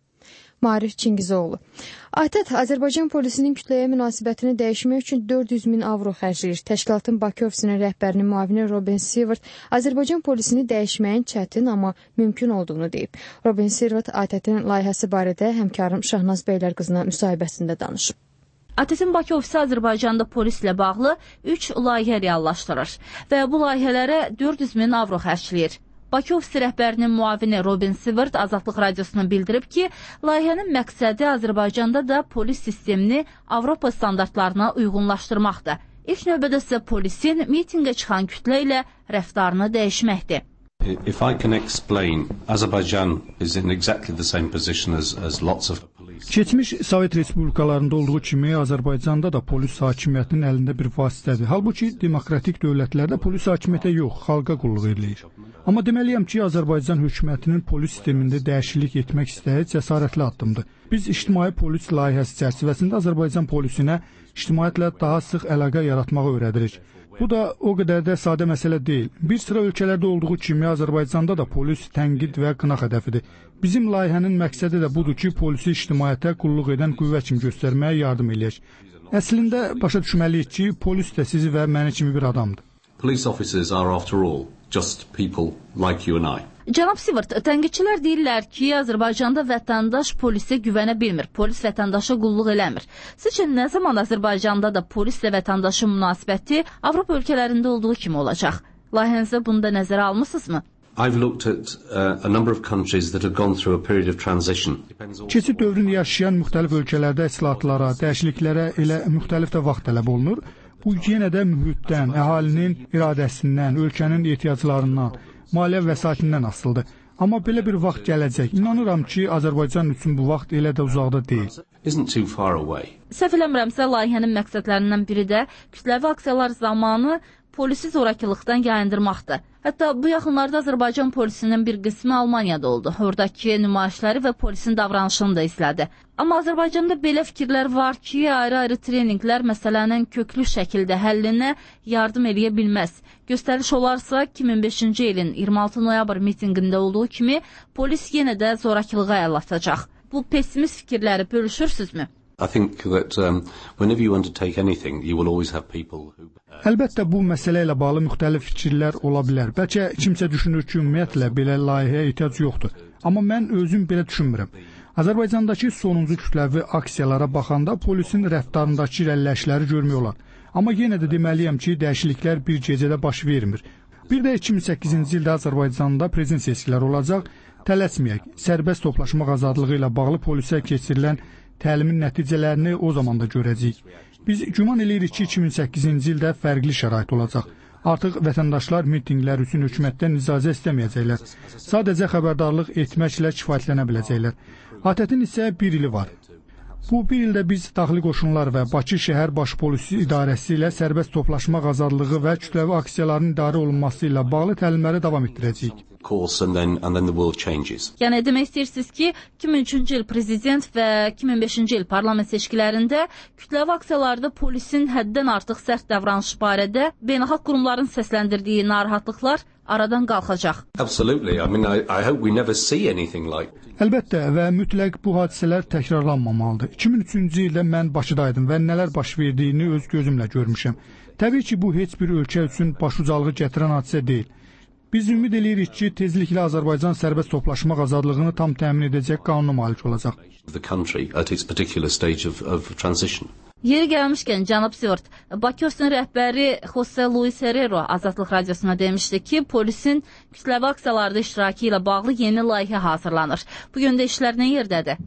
Marif Çingizoğlu. ATƏT Azərbaycan polisinin kütləyə münasibətini dəyişmək üçün dörd yüz min avro xərcləyir. Təşkilatın Bakı ofisinin rəhbərinin müavini Robin Sivert Azərbaycan polisini dəyişməyin çətin, amma mümkün olduğunu deyib. Robin Sivert ATƏT-in layihəsi barədə həmkarım Şahnaz Beylərqızına müsahibəsində danışıb. ATƏT-in Bakı ofisi Azərbaycanda polislə bağlı üç layihə reallaşdırır və bu layihələrə dörd yüz min avro xərcləyir. Bakı ofisi rəhbərinin müavini Robin Sivert Azadlıq Radiosuna bildirib ki, layihənin məqsədi Azərbaycanda da polis sistemini Avropa standartlarına uyğunlaşdırmaqdır. İlk növbədə isə polisin mitinqə çıxan kütlə ilə rəftarını dəyişməkdir. If I can explain, Azerbaijan is in exactly the same position as, as lots of police. Keçmiş Sovet respublikalarında olduğu kimi Azərbaycanda da polis hakimiyyətinin əlində bir vasitədir. Halbuki demokratik dövlətlərdə polis hakimiyyətə yox, xalqa qulluq edilir. Amma deməliyəm ki, Azərbaycan hökumətinin polis sistemində dəyişiklik etmək istəyi cəsarətli addımdır. Biz ictimai polis layihəsi çərçivəsində Azərbaycan polisinə ictimaiyyətlə daha sıx əlaqə yaratmağı öyrədirik. Bu da o qədər də sadə məsələ deyil. Bir sıra ölkələrdə olduğu kimi Azərbaycanda da polis tənqid və qınaq hədəfidir. Bizim layihənin məqsədi də budur ki, polisi ictimaiyyətə qulluq edən qüvvə kimi göstərməyə yardım eləyək. Əslində başa düşməliyik ki, polis də sizi və məni kimi bir adamdır. Police officers are after all just people like you and I. Cənab Sivert, tənqidçilər deyirlər ki, Azərbaycanda vətəndaş polisə güvənə bilmir, polis vətəndaşa qulluq eləmir. Sizcə nə zaman Azərbaycanda da polislə vətəndaşın münasibəti Avropa ölkələrində olduğu kimi olacaq? Layihənizdə bunu da nəzərə almısınızmı? I've looked at uh, a number of countries that have gone through a period of transition. Keçid dövrünü yaşayan müxtəlif ölkələrdə islahatlara, dəyişikliklərə elə müxtəlif də vaxt tələb olunur. Bu yenə də mühitdən, əhalinin iradəsindən, ölkənin ehtiyaclarından, maliyyə vəsaitindən asılıdır. Amma belə bir vaxt gələcək. İnanıram ki, Azərbaycan üçün bu vaxt elə də uzaqda deyil. Səhv eləmirəmsə, layihənin məqsədlərindən biri də kütləvi aksiyalar zamanı polisi zorakılıqdan yayındırmaqdır. Hətta bu yaxınlarda Azərbaycan polisinin bir qismi Almaniyada oldu. Oradakı nümayişləri və polisin davranışını da izlədi. Amma Azərbaycanda belə fikirlər var ki, ayrı-ayrı treninqlər məsələnin köklü şəkildə həllinə yardım edə bilməz. Göstəriş olarsa, iki min beşinci ilin iyirmi altı noyabr mitinqində olduğu kimi polis yenə də zorakılığa əl atacaq. Bu pessimist fikirləri bölüşürsünüzmü? I think that um, whenever you undertake anything, you will always have people who... Əlbəttə, bu məsələ ilə bağlı müxtəlif fikirlər ola bilər. Bəlkə kimsə düşünür ki, ümumiyyətlə belə layihəyə ehtiyac yoxdur. Amma mən özüm belə düşünmürəm. Azərbaycandakı sonuncu kütləvi aksiyalara baxanda polisin rəftarındakı irəliləyişləri görmək olar. Amma yenə də deməliyəm ki, dəyişikliklər bir gecədə baş vermir. Bir də iki min səkkizinci ildə Azərbaycanda prezident seçkiləri olacaq. Tələsməyək, sərbəst toplaşmaq azadlığı ilə bağlı polisə keçirilən təlimin nəticələrini o zaman da görəcəyik. Biz güman eləyirik ki, iki min səkkizinci ildə fərqli şərait olacaq. Artıq vətəndaşlar mitinqlər üçün hökumətdən icazə istəməyəcəklər. Sadəcə xəbərdarlıq etməklə kifayətlənə biləcəklər. ATƏT-in isə bir ili var. Bu bir ildə biz Daxili Qoşunlar və Bakı Şəhər Baş Polisi İdarəsi ilə sərbəst toplaşmaq azadlığı və kütləvi aksiyaların idarə olunması ilə bağlı təlimləri davam etdirəcəyik. And then, and then the world changes. Yəni demək istəyirsiniz ki, iki min üçüncü il prezident və iki min beşinci il parlament seçkilərində kütləvi aksiyalarda polisin həddən artıq sərt davranışı barədə beynəlxalq qurumların səsləndirdiyi narahatlıqlar aradan qalxacaq. Absolutely. I mean, I, I hope we never see anything like. Əlbəttə və mütləq bu hadisələr təkrarlanmamalıdır. iki min üçüncü ildə mən Bakıdaydım və nələr baş verdiyini öz gözümlə görmüşəm. Təbii ki, bu heç bir ölkə üçün başucalığı gətirən hadisə deyil. Biz ümid edirik ki, tezliklə Azərbaycan sərbəst toplaşmaq azadlığını tam təmin edəcək qanuna malik olacaq. Yeri gəlmişkən, cənab Sivert, Bakırsın rəhbəri Jose Luis Herrero Azadlıq Radiosuna demişdi ki, polisin kütləvi aksiyalarda iştirakı ilə bağlı yeni layihə hazırlanır. Bu yöndə işlər nə yerdədir?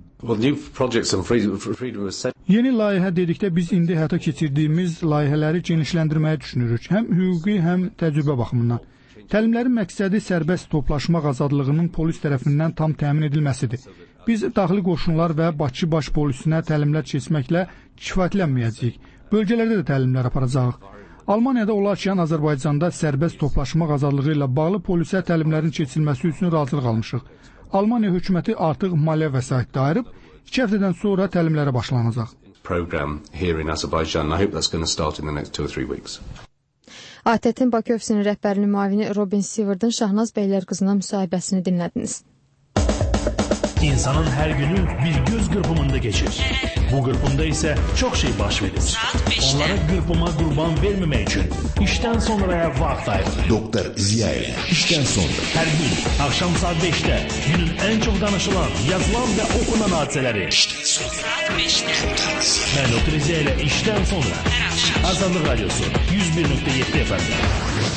Yeni layihə dedikdə biz indi həyata keçirdiyimiz layihələri genişləndirməyi düşünürük, həm hüquqi, həm təcrübə baxımından. Təlimlərin məqsədi sərbəst toplaşmaq azadlığının polis tərəfindən tam təmin edilməsidir. Biz Daxili Qoşunlar və Bakı Baş Polisinə təlimlər keçməklə kifayətlənməyəcəyik. Bölgələrdə də təlimlər aparacağıq. Almaniyada olarkən Azərbaycanda sərbəst toplaşmaq azadlığı ilə bağlı polisə təlimlərin keçirilməsi üçün razılıq almışıq. Almaniya hökuməti artıq maliyyə vəsaitdə ayırıb, iki həftədən sonra təlimlərə başlanacaq. Program here in Azerbaijan. I hope that's going to start in the next two or three weeks. ATƏT-in Bakı ofisinin rəhbərinin müavini Robin Siverdin Şahnaz Bəylər qızına müsahibəsini dinlədiniz. İnsanın hər günü bir göz qırpımında keçir. Bu qırpımda isə çox şey baş verir. Onlara qırpıma qurban verməmək üçün işdən sonraya vaxt ayırır. Doktor Ziya işdən sonra. Hər gün axşam saat beşdə günün ən çox danışılan, yazılan və okunan hadisələri. İşdən sonra beşdə. Mən Doktor Ziya ilə işdən sonra. Azadlıq Radiosu yüz bir nöqtə yeddi F M.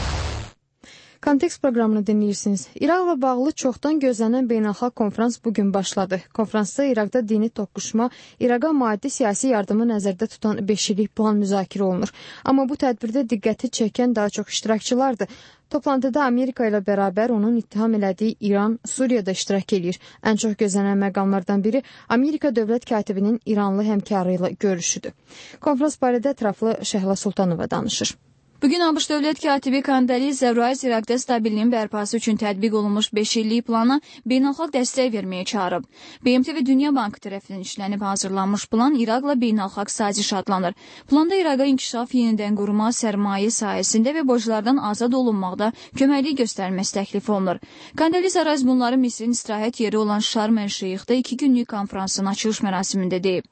Kontekst proqramını dinləyirsiniz. İraqla bağlı çoxdan gözlənən beynəlxalq konferans bugün başladı. Konferansda İraqda dini toqquşma, İraqa maddi siyasi yardımı nəzərdə tutan beş illik plan müzakirə olunur. Amma bu tədbirdə diqqəti çəkən daha çox iştirakçılardır. Toplantıda Amerika ilə bərabər onun ittiham elədiyi İran, Suriyada iştirak edir. Ən çox gözlənən məqamlardan biri Amerika dövlət katibinin İranlı həmkarı ilə görüşüdür. Konferans barədə ətraflı Şəhla Sultanova danışır. Bugün ABŞ dövlət katibi Kandaliza Rice İraqda stabilliyin bərpası üçün tətbiq olunmuş beş illik plana beynəlxalq dəstək verməyə çağırıb. B M T və Dünya Bankı tərəfindən işlənib hazırlanmış plan İraqla beynəlxalq saziş adlanır. Planda İraqa inkişaf, yenidən qurma, sərmayə sahəsində və borclardan azad olunmaqda köməklik göstərməsi təklif olunur. Kandaliza Rice bunları Misrin istirahət yeri olan Şarm el-Şeyxdə iki günlük konferansın açılış mərasimində deyib.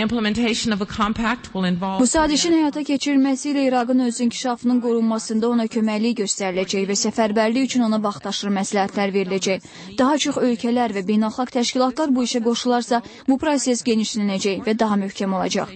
Bu sadişin həyata keçirilməsi ilə İraqın öz inkişafının qorunmasında ona köməklik göstəriləcək və səfərbərlik üçün ona vaxtaşırı məsləhətlər veriləcək. Daha çox ölkələr və beynəlxalq təşkilatlar bu işə qoşularsa, bu proses genişlənəcək və daha möhkəm olacaq.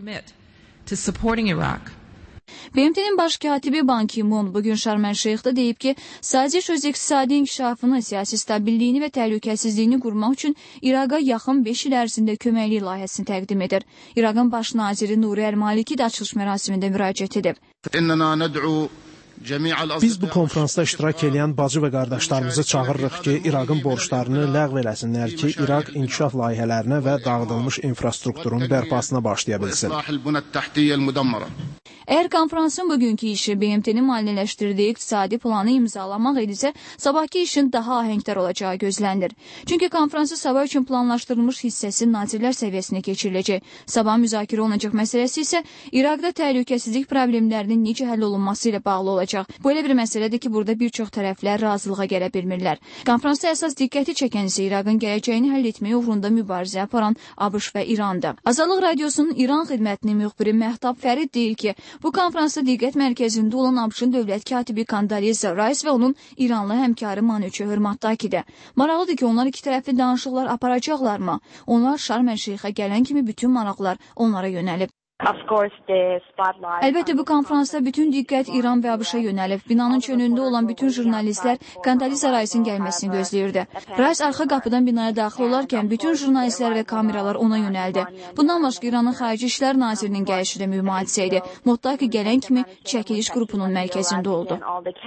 B M T'nin baş katibi Ban Ki-moon bugün Şarm el-Şeyxdə deyib ki, saziş öz iqtisadi inkişafını, siyasi stabilliyini və təhlükəsizliyini qurmaq üçün İraqa yaxın beş il ərzində köməklik layihəsini təqdim edir. İraqın baş naziri Nuri el-Maliki də açılış mərasimində müraciət edib. Biz bu konfransda iştirak edən bacı və qardaşlarımızı çağırırıq ki, İraqın borclarını ləğv eləsinlər ki, İraq inkişaf layihələrinə və dağıdılmış infrastrukturun bərpasına başlaya bilsin. Əgər konfransın bugünkü işi B M T-nin maliyyələşdirdiyi iqtisadi planı imzalamaq idisə, sabahki işin daha ahəngdar olacağı gözlənilir. Çünki konfransı sabah üçün planlaşdırılmış hissəsi nazirlər səviyyəsinə keçiriləcək. Sabah müzakirə olunacaq məsələsi isə İraqda təhlükəsizlik problemlərinin necə həll olunması ilə bağlı olacaq. Bu elə bir məsələdir ki, burada bir çox tərəflər razılığa gələ bilmirlər. Konfransda əsas diqqəti çəkən isə İraqın gələcəyini həll etməyə uğrunda mübarizə aparan ABŞ və İrandır. Azadlıq Radiosunun İran xidmətinin müxbiri Məhdab Fərid deyir ki, bu konfransda diqqət mərkəzində olan ABŞ-ın dövlət katibi Condoleezza Rice və onun İranlı həmkarı Manuche Hörmatdakidir. Maraqlıdır ki, onlar iki tərəfli danışıqlar aparacaqlarmı? Onlar Şarm-el-Şeyxə gələn kimi bütün maraqlar onlara yönəlib. Əlbəttə, bu konfransda bütün diqqət İran və ABŞ-a yönəlib. Binanın çönündə olan bütün jurnalistlər Condoleezza Rice'in gəlməsini gözləyirdi. Rice arxa qapıdan binaya daxil olarkən bütün jurnalistlər və kameralar ona yönəldi. Bundan başqa İranın Xarici İşlər Nazirinin gəlişi də mühadisə idi. Mottaki gələn kimi çəkiliş qrupunun mərkəzində oldu.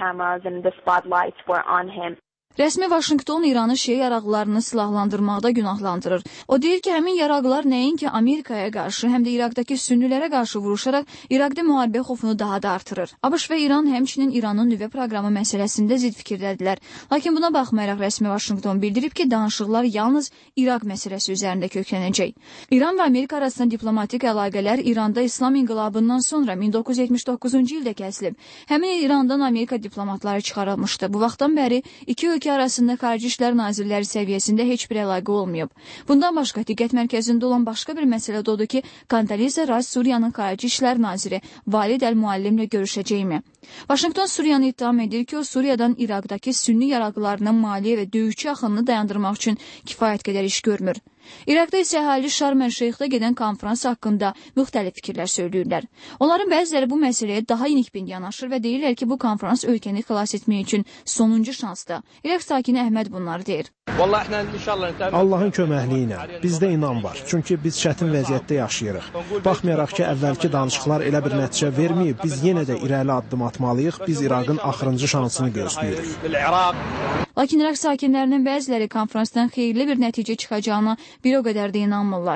Rəsmi Vaşinqton İranı şiə yaraqlarını silahlandırmaqda günahlandırır. O deyir ki, həmin yaraqlar nəinki Amerikaya qarşı, həm də İraqdakı sünnilərə qarşı vuruşaraq İraqda müharibə xofunu daha da artırır. ABŞ və İran həmçinin İranın nüvə proqramı məsələsində zidd fikirdədirlər. Lakin buna baxmayaraq rəsmi Vaşinqton bildirib ki, danışıqlar yalnız İraq məsələsi üzərində köklənəcək. İran və Amerika arasında diplomatik əlaqələr İranda İslam inqilabından sonra min doqquz yüz yetmiş doqquzuncu ildə kəsilib. Həmin il İrandan Amerika diplomatları çıxarılmışdı. Bu vaxtdan bəri iki ölkə arasında Xarici İşlər Nazirləri səviyyəsində heç bir əlaqə olmayıb. Bundan başqa diqqət mərkəzində olan başqa bir məsələ də odur ki, Condoleezza Rice Suriyanın Xarici İşlər Naziri Valid Əl-Muallimlə görüşəcəkmi? Vaşinqton Suriyanı ittiham edir ki, o Suriyadan İraqdakı sünni yaraqlarına maliyyə və döyüşçü axınını dayandırmaq üçün kifayət qədər iş görmür. İraqda isə əhali Şarm-el-Şeyxdə gedən konfrans haqqında müxtəlif fikirlər söyləyirlər. Onların bəziləri bu məsələyə daha inikbin yanaşır və deyirlər ki, bu konfrans ölkəni xilas etmək üçün sonuncu şansdır. İraq sakini Əhməd bunları deyir. Allahın köməkliyi ilə bizdə inan var. Çünki biz çətin vəziyyətdə yaşayırıq. Baxmayaraq ki, əvvəlki danışıqlar elə bir nəticə verməyib, biz yenə də irəli addım atmalıyıq. Biz İraqın axırıncı şansını gözləyirik. Lakin İraq sakinlərinin bəziləri konfransdan xeyirli bir nəticə çıxacağına bir o qədər də inanmırlar.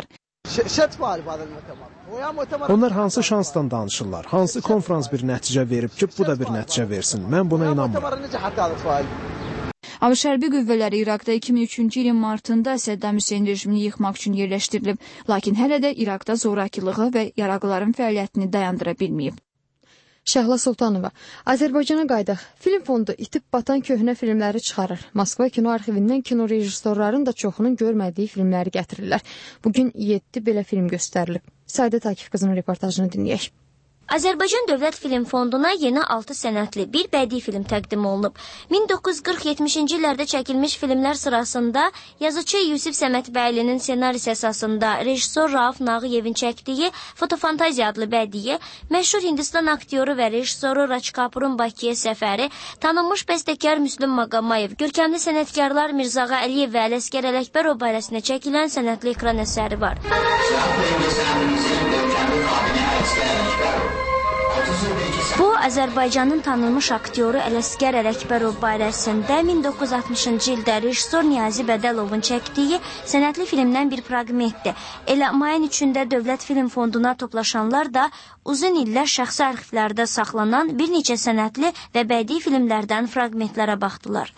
Onlar hansı şansdan danışırlar? Hansı konfrans bir nəticə verib ki, bu da bir nəticə versin? Mən buna inanmıram. ABŞ hərbi qüvvələri İraqda iki min üçüncü ilin martında Səddam Hüseyn rejimini yıxmaq üçün yerləşdirilib. Lakin hələ də İraqda zorakılığı və yaraqların fəaliyyətini dayandıra bilməyib. Şəhla Sultanova, Azərbaycana qayıdaq. Film fondu itib batan köhnə filmləri çıxarır. Moskva kino arxivindən kino rejissorların da çoxunun görmədiyi filmləri gətirirlər. Bugün yeddi belə film göstərilib. Səadət Akif qızının reportajını dinləyək. Azərbaycan Dövlət Film Fonduna yeni altı sənətli bir bədii film təqdim olunub. min doqquz yüz qırx yetmişinci illərdə çəkilmiş filmlər sırasında yazıcı Yusif Səmədbəylinin ssenarisi əsasında rejissor Rauf Nağıyevin çəkdiyi Fotofantaziya adlı bədii, məşhur Hindistan aktyoru və rejissoru Raj Kapurun Bakıya səfəri, tanınmış bəstəkar Müslüm Maqamayev, görkəmli sənətkarlar Mirzağa Əliyev və Ələsgər Ələkbərov barəsində çəkilən sənətli ekran əsəri var. Bu, Azərbaycanın tanınmış aktyoru Ələsgər Ələkbərov barəsində min doqquz yüz altmışıncı ildə rejissor Niyazi Bədəlovun çəkdiyi sənətli filmdən bir fraqmentdir. Elə mayın üçündə Dövlət Film Fonduna toplaşanlar da uzun illər şəxsi arxivlərdə saxlanan bir neçə sənətli və bədii filmlərdən fraqmentlərə baxdılar.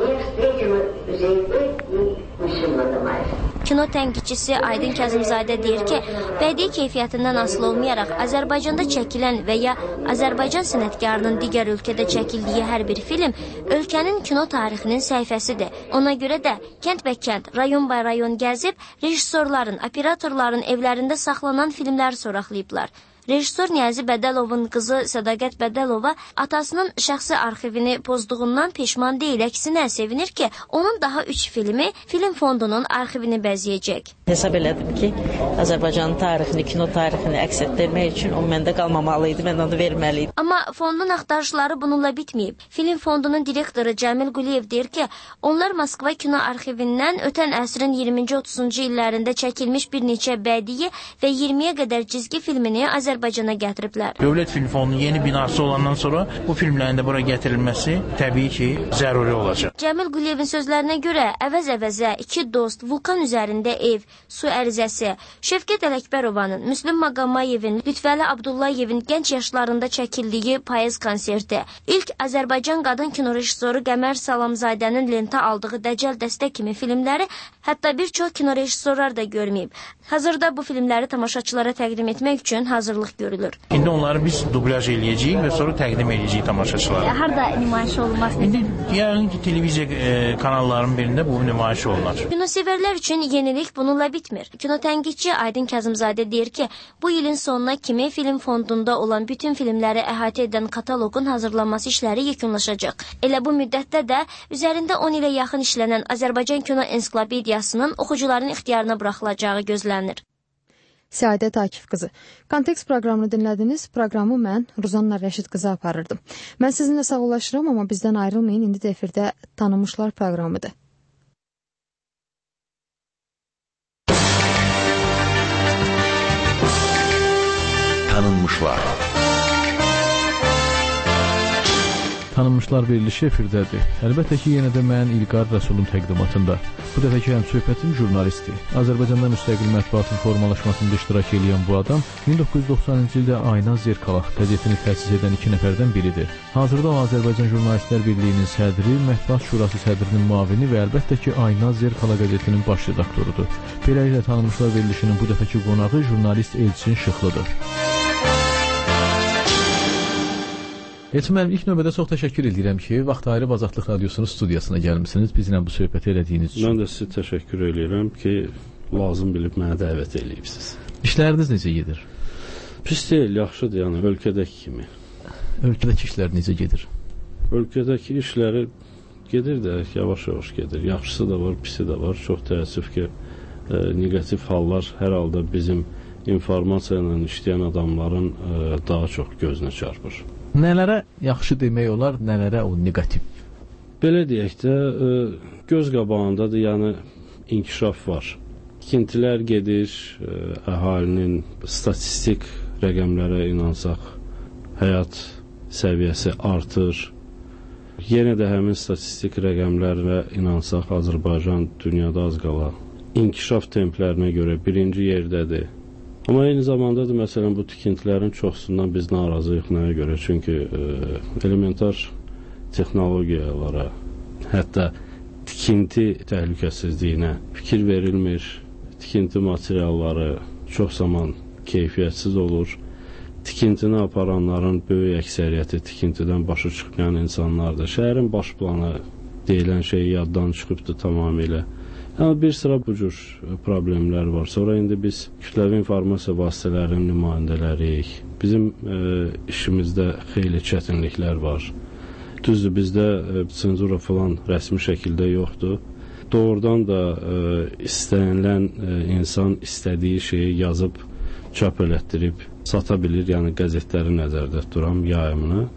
Kino tənqidçisi Aydın Kazımzadə deyir ki, bədii keyfiyyətindən asılı olmayaraq Azərbaycanda çəkilən və ya Azərbaycan sənətkarının digər ölkədə çəkildiyi hər bir film ölkənin kino tarixinin səhifəsidir. Ona görə də kənd bə kənd, rayon bay rayon gəzib, rejissorların, operatorların evlərində saxlanan filmləri soraqlayıblar. Rejissor Niyazi Bədəlovun qızı Sədaqət Bədəlova atasının şəxsi arxivini pozduğundan peşman deyil, əksinə sevinir ki, onun daha üç filmi film fondunun arxivini bəzəyəcək. Hesab elədim ki, Azərbaycanın tarixini, kino tarixini əks etdirmək üçün o məndə qalmamalıydı, mən onu verməliydim. Amma fondun axtarışları bununla bitməyib. Film fondunun direktoru Cəmil Quliyev deyir ki, onlar Moskva kino arxivindən ötən əsrin iyirminci otuzuncu illərində çəkilmiş bir neçə bədii və iyirmiyə qədər cizgi filmini Azərbaycan Azərbaycana gətiriblər. Dövlət Film Fondunun yeni binası olandan sonra bu filmlərin də bura gətirilməsi təbii ki, zəruri olacaq. Cəmil Quliyevin sözlərinə görə əvəz-əvəzə iki dost, vulkan üzərində ev, su ərizəsi, Şəfqət Ələkbərovanın, Müslüm Maqamayevin, Lütfəli Abdullayevin gənc yaşlarında çəkildiyi payız konserti, ilk Azərbaycan qadın kino rejissoru Qəmər Salamzadənin lentə aldığı Dəcəl Dəstə kimi filmləri hətta bir çox kino rejissorlar da görməyib. Hazırda bu filmləri tamaşaçılara təqdim etmək üçün hazırlıq görülür. İndi onları biz dublyaj eləyəcəyik və sonra təqdim edəcəyik tamaşaçılara. Harda nümayiş olunması? İndi yəqin ki, televiziya e, kanallarının birində bu nümayiş olunur. Kinosevərlər üçün yenilik bununla bitmir. Kino tənqidçi Aydın Kazımzadə deyir ki, bu ilin sonuna kimi Film Fondunda olan bütün filmləri əhatə edən kataloqun hazırlanması işləri yekunlaşacaq. Elə bu müddətdə də üzərində on ilə yaxın işlənən Azərbaycan Kino Ensiklopediyasının oxucuların ixtiyarına buraxılacağı gözlənilir. Səadət Akif qızı. Kontekst proqramını dinlədiniz. Proqramı mən Ruzanna Rəşid qızı aparırdım. Mən sizinlə sağollaşıram, amma bizdən ayrılmayın. İndi də efirdə Tanınmışlar proqramıdır. Tanınmışlar. Tanınmışlar verilişi efirdədir. Əlbəttə ki, yenə də mən İlqar Rəsulun təqdimatında. Bu dəfəki həmsöhbətim jurnalistdir. Azərbaycanda müstəqil mətbuatın formalaşmasında iştirak edən bu adam min doqquz yüz doxsanıncı ildə Ayna Zerkalaq qəzetini təsis edən iki nəfərdən biridir. Hazırda o Azərbaycan Jurnalistlər Birliyinin sədri, Mətbuat Şurası sədrinin müavini və əlbəttə ki, Ayna Zerkala qəzetinin baş redaktorudur. Beləliklə, Tanınmışlar verilişinin bu dəfəki qonağı jurnalist Elçin Şıxlıdır. Elçin müəllim, ilk növbədə çox təşəkkür edirəm ki, vaxt ayırıb Azadlıq Radiosunun studiyasına gəlmisiniz, bizlə bu söhbəti elədiyiniz üçün. Mən də sizə təşəkkür edirəm ki, lazım bilib mənə dəvət eləyibsiniz. İşləriniz necə gedir? Pis deyil, yaxşıdır, yəni ölkədəki kimi. Ölkədəki işlər necə gedir? Ölkədəki işləri gedir də, yavaş-yavaş gedir. Yaxşısı da var, pisi də var. Çox təəssüf ki, e, negativ hallar hər halda bizim informasiya ilə işləyən adamların e, daha çox gözünə çarpır. Nələrə yaxşı demək olar, nələrə o negativ? Belə deyək də, e, göz qabağındadır, yəni inkişaf var. Tikintilər gedir, e, əhalinin statistik rəqəmlərə inansaq, həyat səviyyəsi artır. Yenə də həmin statistik rəqəmlərə inansaq, Azərbaycan dünyada az qala inkişaf templərinə görə birinci yerdədir. Amma eyni zamanda da məsələn bu tikintilərin çoxsundan biz narazıyıq nəyə görə? Çünki e, elementar texnologiyalara, hətta tikinti təhlükəsizliyinə fikir verilmir. Tikinti materialları çox zaman keyfiyyətsiz olur. Tikintini aparanların böyük əksəriyyəti tikintidən başı çıxmayan insanlardır. Şəhərin baş planı deyilən şey yaddan çıxıbdır tamamilə. Yəni bir sıra bu cür problemlər var. Sonra indi biz kütləvi informasiya vasitələrinin nümayəndələriyik. Bizim e, işimizdə xeyli çətinliklər var. Düzdür, bizdə e, senzura falan rəsmi şəkildə yoxdur. Doğrudan da e, istənilən e, insan istədiyi şeyi yazıb, çap elətdirib, sata bilir, yəni qəzetləri nəzərdə tuturam, yayımını.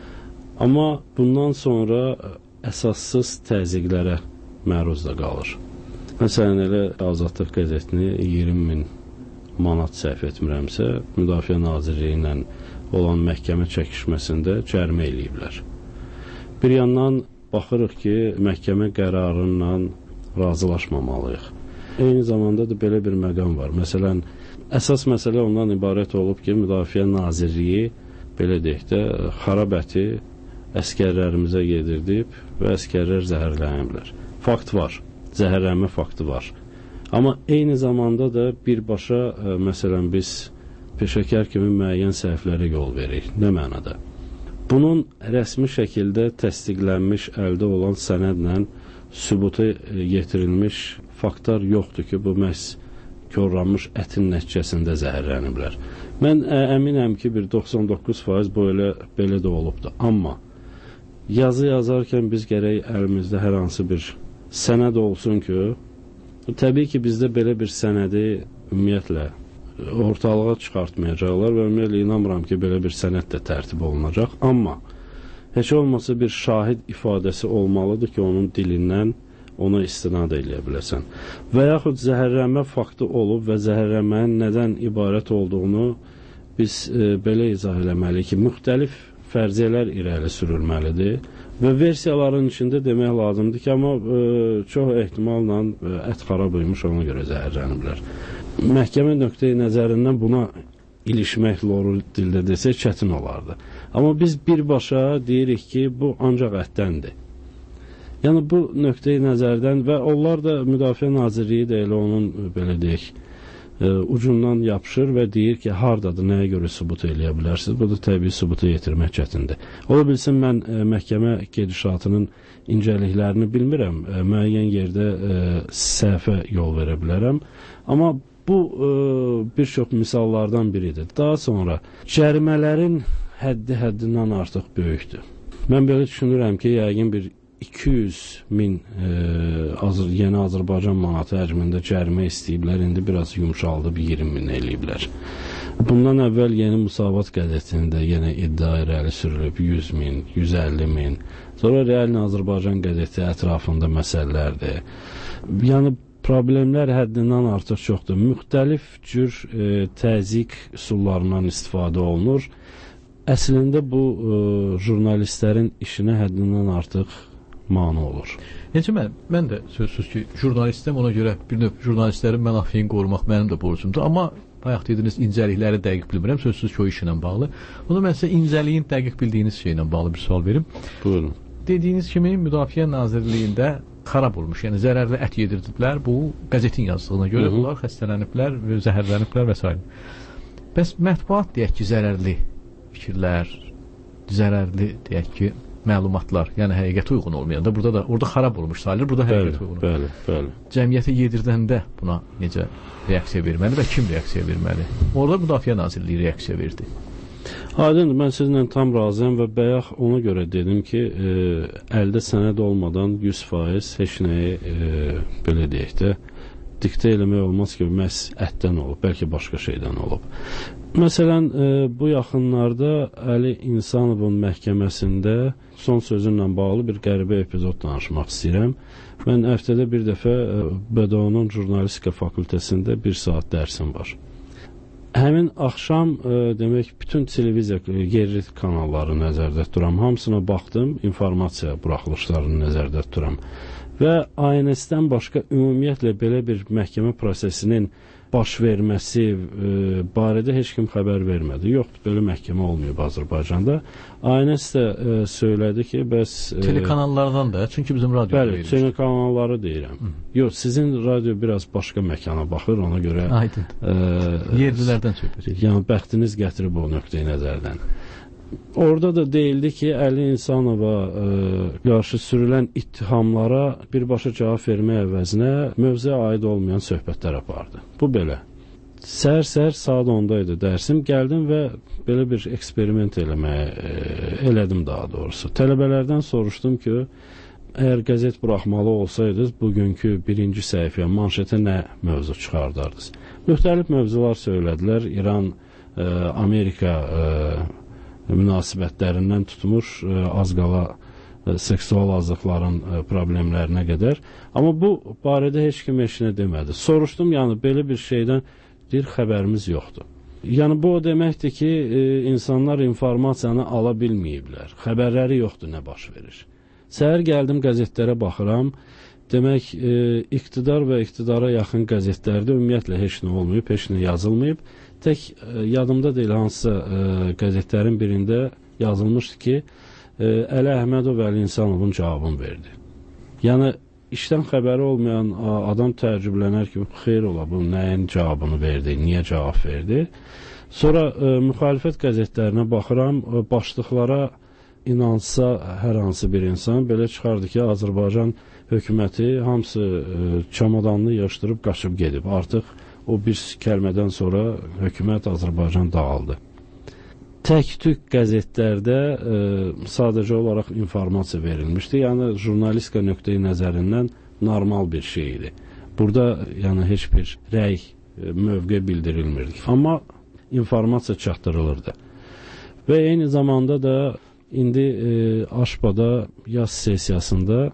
Amma bundan sonra əsassız təzyiqlərə məruz da qalır. Məsələn, elə Azadlıq qəzetini iyirmi min manat səhv etmirəmsə, Müdafiə Nazirliyi ilə olan məhkəmə çəkişməsində cərimə eləyiblər. Bir yandan baxırıq ki, məhkəmə qərarından razılaşmamalıyıq. Eyni zamanda da belə bir məqam var. Məsələn, əsas məsələ ondan ibarət olub ki, Müdafiə Nazirliyi, belə deyək də, xarab əti əskərlərimizə yedirdib və əskərlər zəhərləniblər. Fakt var. Zəhərlənmə faktı var. Amma eyni zamanda da birbaşa, ə, məsələn, biz peşəkar kimi müəyyən səhvlərə yol veririk. Nə mənada? Bunun rəsmi şəkildə təsdiqlənmiş, əldə olan sənədlə sübuta yetirilmiş faktlar yoxdur ki, bu məhz korlanmış ətin nəticəsində zəhərləniblər. Mən ə, əminəm ki, bir doxsan doqquz faiz bu elə, belə də olubdur. Amma yazı yazarkən biz gərək əlimizdə hər hansı bir sənəd olsun ki, təbii ki, bizdə belə bir sənədi ümumiyyətlə ortalığa çıxartmayacaqlar və ümumiyyətlə inanmıram ki, belə bir sənəd də tərtib olunacaq. Amma heç olmasa bir şahid ifadəsi olmalıdır ki, onun dilindən ona istinad eləyə biləsən. Və yaxud zəhərlənmə faktı olub və zəhərlənmənin nədən ibarət olduğunu biz e, belə izah eləməliyik ki, müxtəlif fərziyyələr irəli sürülməlidir və versiyaların içində demək lazımdır ki, amma e, çox ehtimalla e, ət xarab olmuş, ona görə zəhərləniblər. Məhkəmə nöqteyi nəzərindən buna ilişmək loru dildə desək çətin olardı. Amma biz birbaşa deyirik ki, bu ancaq ətdəndir. Yəni bu nöqteyi nəzərdən və onlar da Müdafiə Nazirliyi də elə onun belə deyək e, ucundan yapışır və deyir ki, hardadır, nəyə görə sübut eləyə bilərsiniz? Bu da təbii sübuta yetirmək çətindir. Ola bilsin mən e, məhkəmə gedişatının incəliklərini bilmirəm, e, müəyyən yerdə e, səhvə yol verə bilərəm, amma bu e, bir çox misallardan biridir. Daha sonra cərimələrin həddi həddindən artıq böyükdür. Mən belə düşünürəm ki, yəqin bir iki yüz min e, Azər, yeni Azərbaycan manatı həcmində cərimə istəyiblər, indi biraz yumşaldıb iyirmi min eləyiblər. Bundan əvvəl Yeni Musavat qəzetində yenə iddia irəli sürülüb yüz min, yüz əlli min. Sonra Real Azərbaycan qəzeti ətrafında məsələlərdir. Yəni problemlər həddindən artıq çoxdur. Müxtəlif cür e, təzyiq üsullarından istifadə olunur. Əslində bu e, jurnalistlərin işinə həddindən artıq mane olur. Necə mən, mən də sözsüz ki, jurnalistəm, ona görə bir növ jurnalistlərin mənafeyini qorumaq mənim də borcumdur. Amma bayaq dediniz, incəlikləri dəqiq bilmirəm, sözsüz ki, o işlə bağlı. Ona mən sizə incəliyin dəqiq bildiyiniz şeylə bağlı bir sual verim. Buyurun. Dediyiniz kimi Müdafiə Nazirliyində xarab olmuş, yəni zərərli ət yedirdiblər. Bu qəzetin yazdığına görə Hı -hı. bunlar xəstələniblər, zəhərləniblər və s. Bəs mətbuat deyək ki, zərərli fikirlər, zərərli deyək ki, məlumatlar, yəni həqiqətə uyğun olmayan da burada da orada xarab olmuş sayılır, burada həqiqətə uyğun. Bəli, bəli. Cəmiyyətə yedirdəndə buna necə reaksiya verməli və kim reaksiya verməli? Orada Müdafiə Nazirliyi reaksiya verdi. Aydındır, mən sizinlə tam razıyam və bayaq ona görə dedim ki, e, əldə sənəd olmadan yüz faiz heç nəyi e, belə deyək də diktə eləmək olmaz ki, məhz ətdən olub, bəlkə başqa şeydən olub. Məsələn, e, bu yaxınlarda Əli İnsanovun məhkəməsində son sözünlə bağlı bir qəribə epizod danışmaq istəyirəm. Mən həftədə bir dəfə e, B D O-nun jurnalistika fakültəsində bir saat dərsim var. Həmin axşam e, demək bütün televiziya yerli kanalları nəzərdə tuturam. Hamısına baxdım, informasiya buraxılışlarını nəzərdə tuturam. Və A N S-dən başqa ümumiyyətlə belə bir məhkəmə prosesinin baş verməsi e, barədə heç kim xəbər vermədi. Yoxdur, belə məhkəmə olmayıb Azərbaycanda. A N S də e, söylədi ki, bəs... E, telekanallardan da, çünki bizim radyo bəli, verir. Telekanalları deyirəm. Hı. Yox, sizin radyo biraz başqa məkana baxır, ona görə... Aydın. E, Yerlilərdən söhbət. Yəni, bəxtiniz gətirib o nöqteyi nəzərdən. Orada da deyildi ki, Əli İnsanova e, qarşı sürülən ittihamlara birbaşa cavab vermək əvəzinə mövzuya aid olmayan söhbətlər apardı. Bu belə. Səhər-səhər saat onda idi dərsim. Gəldim və belə bir eksperiment eləməyə e, elədim daha doğrusu. Tələbələrdən soruşdum ki, əgər qəzet buraxmalı olsaydınız, bugünkü birinci səhifəyə, manşetə nə mövzu çıxardardınız? Müxtəlif mövzular söylədilər. İran, e, Amerika e, münasibətlərindən tutmuş az qala seksual azlıqların problemlərinə qədər. Amma bu barədə heç kim heç nə demədi. Soruşdum, yəni belə bir şeydən bir xəbərimiz yoxdur. Yəni bu o deməkdir ki, insanlar informasiyanı ala bilməyiblər. Xəbərləri yoxdur nə baş verir. Səhər gəldim qəzetlərə baxıram. Demək, iqtidar və iqtidara yaxın qəzetlərdə ümumiyyətlə heç nə olmayıb, heç nə yazılmayıb. Tək yadımda deyil, hansısa ə, qəzetlərin birində yazılmışdı ki, ə, Əli Əhmədov Əli İnsanovun cavabını verdi. Yəni, işdən xəbəri olmayan adam təəccüblənər ki, xeyr ola, bu nəyin cavabını verdi, niyə cavab verdi. Sonra ə, müxalifət qəzetlərinə baxıram, ə, başlıqlara inansa hər hansı bir insan belə çıxardı ki, Azərbaycan hökuməti hamısı ə, çamadanını yığışdırıb qaçıb gedib. Artıq o bir kəlmədən sonra hökumət Azərbaycan dağıldı. Tək-tük qəzetlərdə e, sadəcə olaraq informasiya verilmişdi. Yəni, jurnalistika nöqteyi nəzərindən normal bir şey idi. Burada yəni, heç bir rəy, e, mövqe bildirilmirdi. Amma informasiya çatdırılırdı. Və eyni zamanda da indi e, Aşbada yaz sessiyasında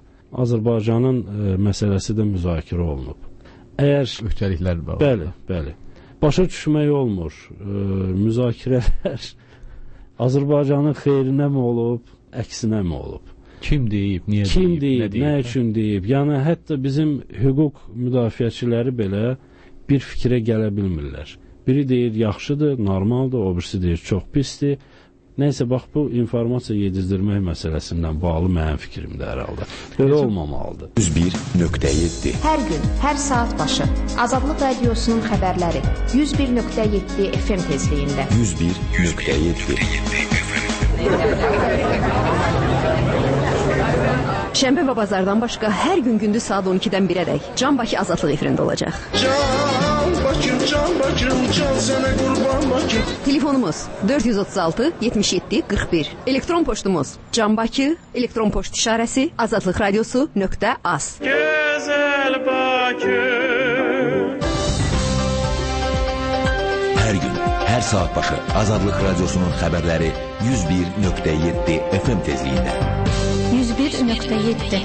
Azərbaycanın e, məsələsi də müzakirə olunub. Əgər müxtəliflər var. Bəli, bəli. başa düşmək olmur. E, müzakirələr Azərbaycanın xeyrinəmi olub, əksinəmi olub? Kim deyib, niyə Kim deyib, deyib, nə deyib? nə üçün deyib? Yəni hətta bizim hüquq müdafiəçiləri belə bir fikrə gələ bilmirlər. Biri deyir yaxşıdır, normaldır, o birisi deyir çox pisdir. Nəysə, bax, bu informasiya yedizdirmək məsələsindən bağlı mənim fikrimdir hər halda. Belə olmamalıdır. yüz bir nöqtə yeddi Hər gün, hər saat başı Azadlıq Radiosunun xəbərləri yüz bir nöqtə yeddi F M tezliyində. yüz bir nöqtə yeddi Şənbə və bazardan başqa hər gün gündüz saat on ikidən birədək Can Bakı Azadlıq efirində olacaq. Can Bakım, Can Bakım, can sənə qurban Bakım. Telefonumuz dörd yüz otuz altı yetmiş yeddi qırx bir. Elektron poçtumuz Can Bakı, elektron poçt işarəsi azadlıq radiosu nöqtə az. Gözəl Bakım. Hər gün, hər saat başı Azadlıq Radiosunun xəbərləri yüz bir nöqtə yeddi F M tezliyində. yüz bir nöqtə yeddi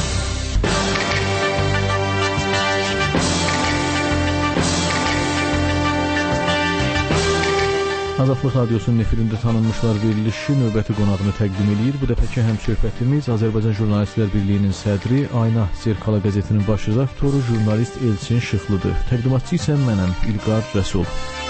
Azadlıq Radiosunun efirində tanınmışlar verilişi növbəti qonağını təqdim edir. Bu dəfəki həmsöhbətimiz Azərbaycan Jurnalistlər Birliyinin sədri, Ayna Zerkala qəzetinin baş redaktoru, jurnalist Elçin Şıxlıdır. Təqdimatçı isə mənəm, İlqar Rəsul.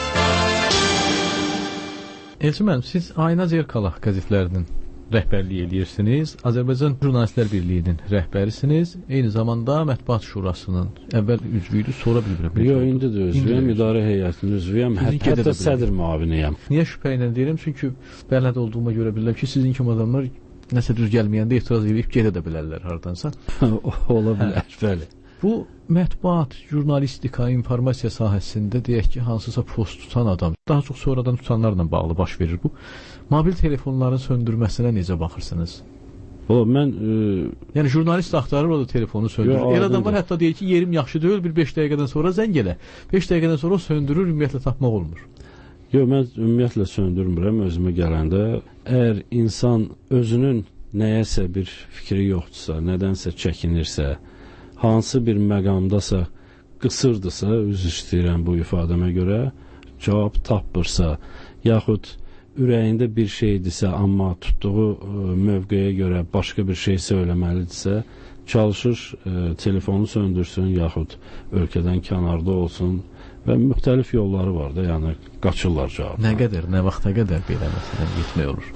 Elçin müəllim, siz Ayna Zerkala qəzetlərinin rəhbərlik edirsiniz. Azərbaycan Jurnalistlər Birliyinin rəhbərisiniz. Eyni zamanda Mətbuat Şurasının əvvəl üzvüydü, sonra bilmirəm. Yox, indi də üzvüyəm, idarə heyətinin üzvüyəm, hətta sədr müaviniyəm. Niyə şübhə ilə deyirəm? Çünki bələd olduğuma görə bilirəm ki, sizin kimi adamlar nəsə düz gəlməyəndə etiraz edib gedə də bilərlər hardansa. Ola bilər, bəli. Bu mətbuat, jurnalistika, informasiya sahəsində deyək ki, hansısa post tutan adam, daha çox sonradan tutanlarla bağlı baş verir bu. Mobil telefonların söndürməsinə necə baxırsınız? O, mən... E... Yəni, jurnalist axtarır, o da telefonu söndürür. El adam var, hətta deyir ki, yerim yaxşı deyil, bir beş dəqiqədən sonra zəng elə. beş dəqiqədən sonra o söndürür, ümumiyyətlə tapmaq olmur. Yox, mən ümumiyyətlə söndürmürəm özümə gələndə. Əgər insan özünün nəyəsə bir fikri yoxdursa, nədənsə çəkinirsə, hansı bir məqamdasa qısırdısa, üzr istəyirəm bu ifadəmə görə, cavab tapmırsa, yaxud ürəyində bir şeydirsə, amma tutduğu ə, mövqeyə görə başqa bir şey söyləməlidirsə, çalışır ə, telefonu söndürsün, yaxud ölkədən kənarda olsun və müxtəlif yolları var da, yəni qaçırlar cavabı. Nə qədər, nə vaxta qədər belə məsələn getmək olur?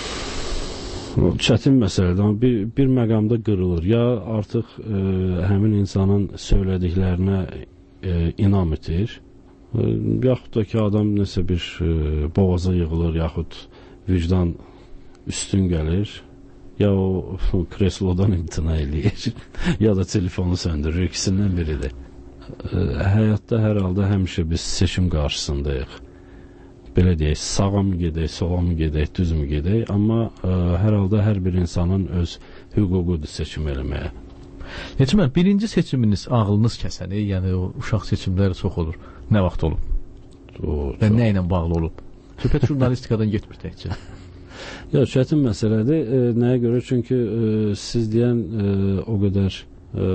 Çətin məsələdir, amma bir, bir məqamda qırılır. Ya artıq ə, həmin insanın söylədiklərinə ə, inam etir, ə, yaxud da ki, adam nəsə bir ə, boğaza yığılır, yaxud vicdan üstün gəlir, ya o kreslodan imtina eləyir, ya da telefonu söndürür, ikisindən biridir. Ə, həyatda hər halda həmişə biz seçim qarşısındayıq. Belə deyək, sağa mı gedək, sola mı gedək, düz mü gedək, amma ə, hər halda hər bir insanın öz hüququdur seçim eləməyə. Necə mən, birinci seçiminiz ağlınız kəsəni, yəni o uşaq seçimləri çox olur. Nə vaxt olub? O, və nə ilə bağlı olub? Söhbət jurnalistikadan getmir təkcə. Ya, çətin məsələdir. E, nəyə görə? Çünki e, siz deyən e, o qədər e,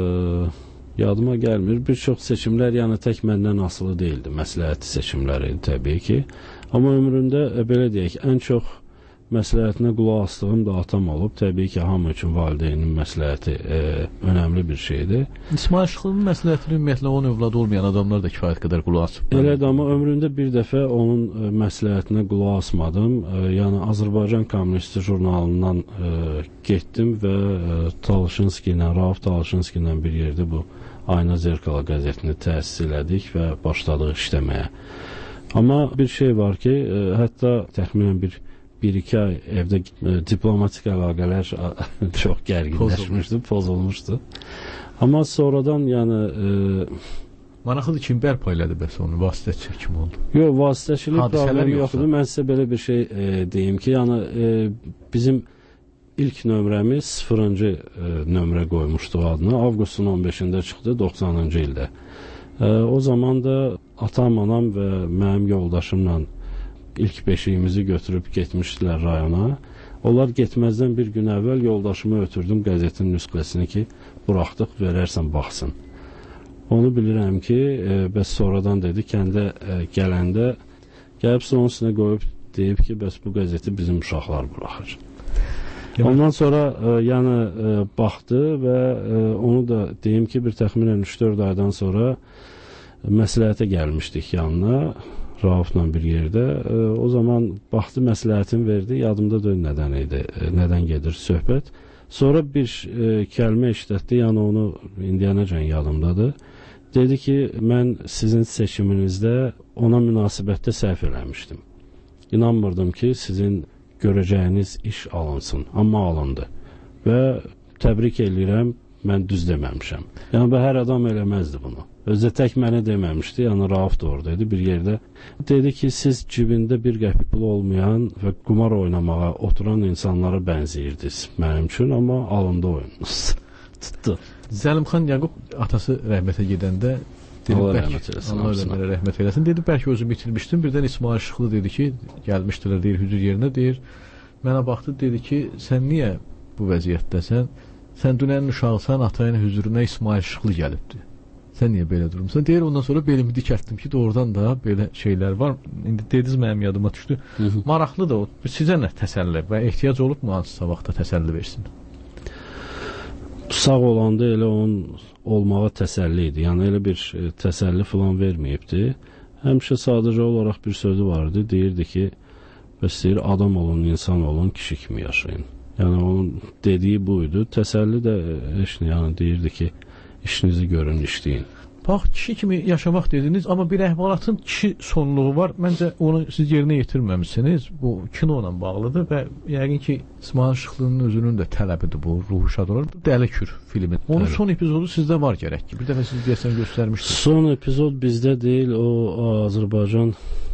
yadıma gəlmir. Bir çox seçimlər yəni tək məndən asılı deyildi. Məsləhəti seçimləri təbii ki. Amma ömrümdə e, belə deyək, ən çox məsləhətinə qulaq asdığım da atam olub. Təbii ki, hamı üçün valideynin məsləhəti e, önəmli bir şeydir. İsmail Şıxlının məsləhətini ümumiyyətlə onun övladı olmayan adamlar da kifayət qədər qulaq asıb. Elədir, amma ömrümdə bir dəfə onun e, məsləhətinə qulaq asmadım. E, yəni Azərbaycan Kommunisti jurnalından e, getdim və e, Talışinski ilə, Rauf Talışinski ilə bir yerdə bu Ayna Zerkala qəzetini təsis elədik və başladıq işləməyə. Amma bir şey var ki, e, hətta təxminən bir bir-iki ay evdə e, diplomatik əlaqələr çox gərginləşmişdi, pozulmuşdu. Amma sonradan yəni e, maraqlıdır kim bərpa elədi bəs onu, vasitəçi kim oldu? Yox, vasitəçilik problemi yoxdur. Mən sizə belə bir şey e, deyim ki, yəni e, bizim ilk nömrəmiz sıfırıncı e, nömrə qoymuşduq adını. Avqustun on beşində çıxdı, doxsanıncı ildə. E, o zaman da atam, anam və mənim yoldaşımla ilk beşiyimizi götürüb getmişdilər rayona. Onlar getməzdən bir gün əvvəl yoldaşımı ötürdüm qəzetin nüsxəsini ki, buraxdıq, verərsən baxsın. Onu bilirəm ki, e, bəs sonradan dedi, kəndə e, gələndə gəlib onun üstünə qoyub deyib ki, bəs bu qəzeti bizim uşaqlar buraxır. Ondan sonra e, yəni e, baxdı və e, onu da deyim ki, bir təxminən üç dörd aydan sonra məsləhətə gəlmişdik yanına, Raufla bir yerdə. E, o zaman baxdı, məsləhətini verdi, yadımda deyil nədən idi, e, nədən gedir söhbət. Sonra bir e, kəlmə işlətdi, yəni onu indiyənəcən yadımdadır. Dedi ki, mən sizin seçiminizdə ona münasibətdə səhv eləmişdim. İnanmırdım ki, sizin görəcəyiniz iş alınsın, amma alındı. Və təbrik eləyirəm, mən düz deməmişəm. Yəni, bu hər adam eləməzdi bunu. Özdə tək mənə deməmişdi, yəni Rauf da oradaydı bir yerdə. Dedi ki, siz cibində bir qəpik pulu olmayan və qumar oynamağa oturan insanlara bənziyirdiniz mənim üçün, amma alındı oyununuz. Tutdu. Zəlimxan Yaqub atası rəhmətə gedəndə dedi, Allah bəlkə, rəhmət eləsin. Allah eləmələ rəhmət eləsin. Dedi, bəlkə özümü itirmişdim. Birdən İsmail Şıxlı dedi ki, gəlmişdilər, deyir, hüzur yerinə, deyir. Mənə baxdı, dedi ki, sən niyə bu vəziyyətdəsən? Sən dünənin uşaqsan, atayın hüzuruna İsmail Şıxlı gəlibdi. Sən niyə belə durmuşsan? Deyir, ondan sonra belimi dikəltdim ki, doğrudan da belə şeylər var. İndi dediniz, mənim yadıma düşdü. Hı -hı. Maraqlı da o. Sizə nə təsəlli və ehtiyac olub mu hansısa vaxtda təsəlli versin? Sağ olanda elə onun olmağa təsəlli idi. Yəni elə bir e, təsəlli falan verməyibdi. Həmişə sadəcə olaraq bir sözü vardı. Deyirdi ki, bəs deyir, adam olun, insan olun, kişi kimi yaşayın. Yəni onun dediyi buydu. Təsəlli də heç nə, yəni deyirdi ki, işinizi görün, işləyin. Bax, kişi kimi yaşamaq dediniz, amma bir əhvalatın kişi sonluğu var. Məncə onu siz yerinə yetirməmişsiniz. Bu kino ilə bağlıdır və yəqin ki, İsmail Şıxlının özünün də tələbidir bu, ruhu şad olur. Dəli Kür filmi. Onun son epizodu sizdə var gərək ki. Bir dəfə siz deyəsən göstərmişdiniz. Son epizod bizdə deyil, o Azərbaycan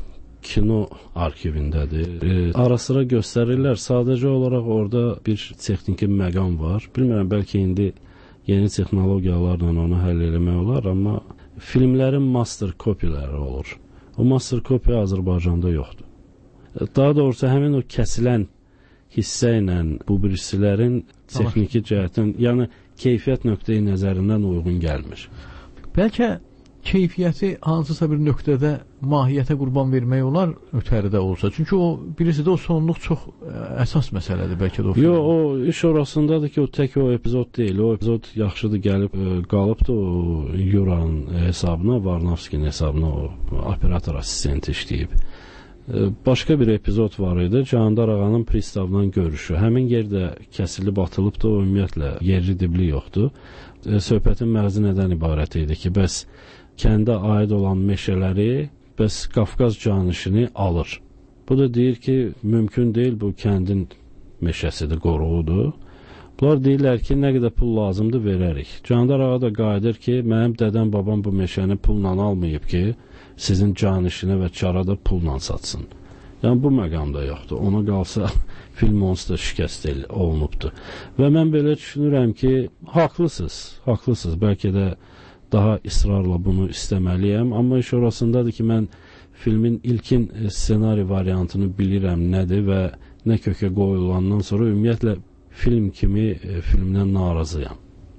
kino arxivindədir. E, ara sıra göstərirlər. Sadəcə olaraq orada bir texniki məqam var. Bilmirəm, bəlkə indi yeni texnologiyalarla onu həll eləmək olar, amma filmlərin master kopiləri olur. O master kopi Azərbaycanda yoxdur. Daha doğrusu həmin o kəsilən hissə ilə bu birisilərin texniki cəhətdən, yəni keyfiyyət nöqteyi nəzərindən uyğun gəlmir. Bəlkə keyfiyyəti hansısa bir nöqtədə mahiyyətə qurban vermək olar ötəridə olsa. Çünki o birisi də o sonluq çox ə, əsas məsələdir bəlkə də o. Yox, o iş orasındadır ki, o tək o epizod deyil. O epizod yaxşıdır gəlib ə, qalıbdı o Yuranın hesabına, Varnavskinin hesabına o operator assistenti işləyib. Ə, başqa bir epizod var idi. Cahangir ağanın pristavla görüşü. Həmin yerdə kəsilib atılıbdı, o ümumiyyətlə yerli dibli yoxdur. Ə, söhbətin məğzi nədən ibarət idi ki, bəs kəndə aid olan meşələri bəs Qafqaz canişini alır. Bu da deyir ki, mümkün deyil, bu kəndin meşəsidir, qoruğudur. Bunlar deyirlər ki, nə qədər pul lazımdır, verərik. Cahangir ağa da qayıdır ki, mənim dədəm babam bu meşəni pulla almayıb ki, sizin canişinə və çara da pulla satsın. Yəni, bu məqamda yoxdur. Ona qalsa, film onsuz da şikəst olunubdur. Və mən belə düşünürəm ki, haqlısınız, haqlısınız. Bəlkə də daha israrla bunu istəməliyəm, amma iş orasındadır ki, mən filmin ilkin ssenari variantını bilirəm nədir və nə kökə qoyulandan sonra ümumiyyətlə film kimi e, filmdən narazıyam.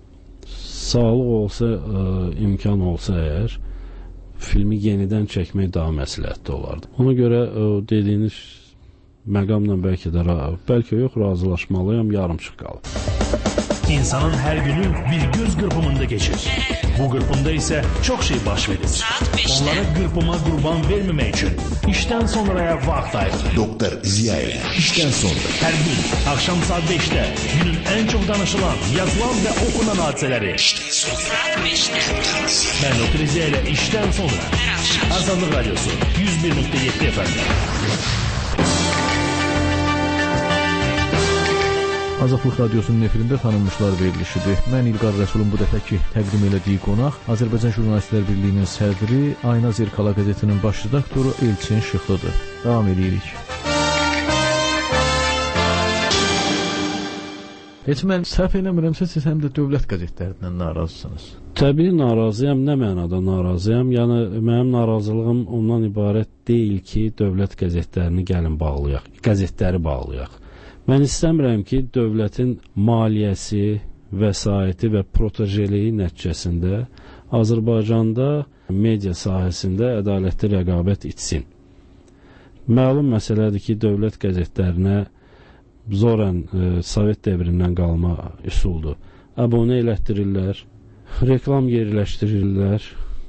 Sağlıq olsa, e, imkan olsa əgər, filmi yenidən çəkmək daha məsləhətli olardı. Ona görə o dediyiniz məqamla bəlkə də, bəlkə yox, razılaşmalıyam, yarımçıq qalıb. İnsanın hər günü bir göz qırpımında keçir. Bu qırpımda isə çox şey baş verir. Onlara qırpıma qurban verməmək üçün işdən sonraya vaxt ayırır. Doktor Ziyayev, işdən sonra. Hər gün axşam saat beşdə günün ən çox danışılan, yazılan və oxunan hadisələri. İşdən sonra. Mən Doktor Ziyayev işdən sonra. Azadlıq Radyosu yüz bir nöqtə yeddi F M-də. Azadlıq Radyosunun efirində tanınmışlar verilişidir. Mən İlqar Rəsulun bu dəfəki təqdim elədiyi qonaq Azərbaycan Jurnalistlər Birliyinin sədri, Ayna Zirkala qəzetinin baş redaktoru Elçin Şıxlıdır. Davam edirik. Heç mən səhv eləmirəmsə, siz həm də dövlət qəzetlərindən narazısınız. Təbii narazıyam. Nə mənada narazıyam? Yəni, mənim narazılığım ondan ibarət deyil ki, dövlət qəzetlərini gəlin bağlayaq, qəzetləri bağlayaq. Mən istəmirəm ki, dövlətin maliyyəsi, vəsaiti və protojeliyi nəticəsində Azərbaycanda media sahəsində ədalətli rəqabət itsin. Məlum məsələdir ki, dövlət qəzetlərinə zorən e, Sovet devrindən qalma üsuldur. Abunə elətdirirlər, reklam yerləşdirirlər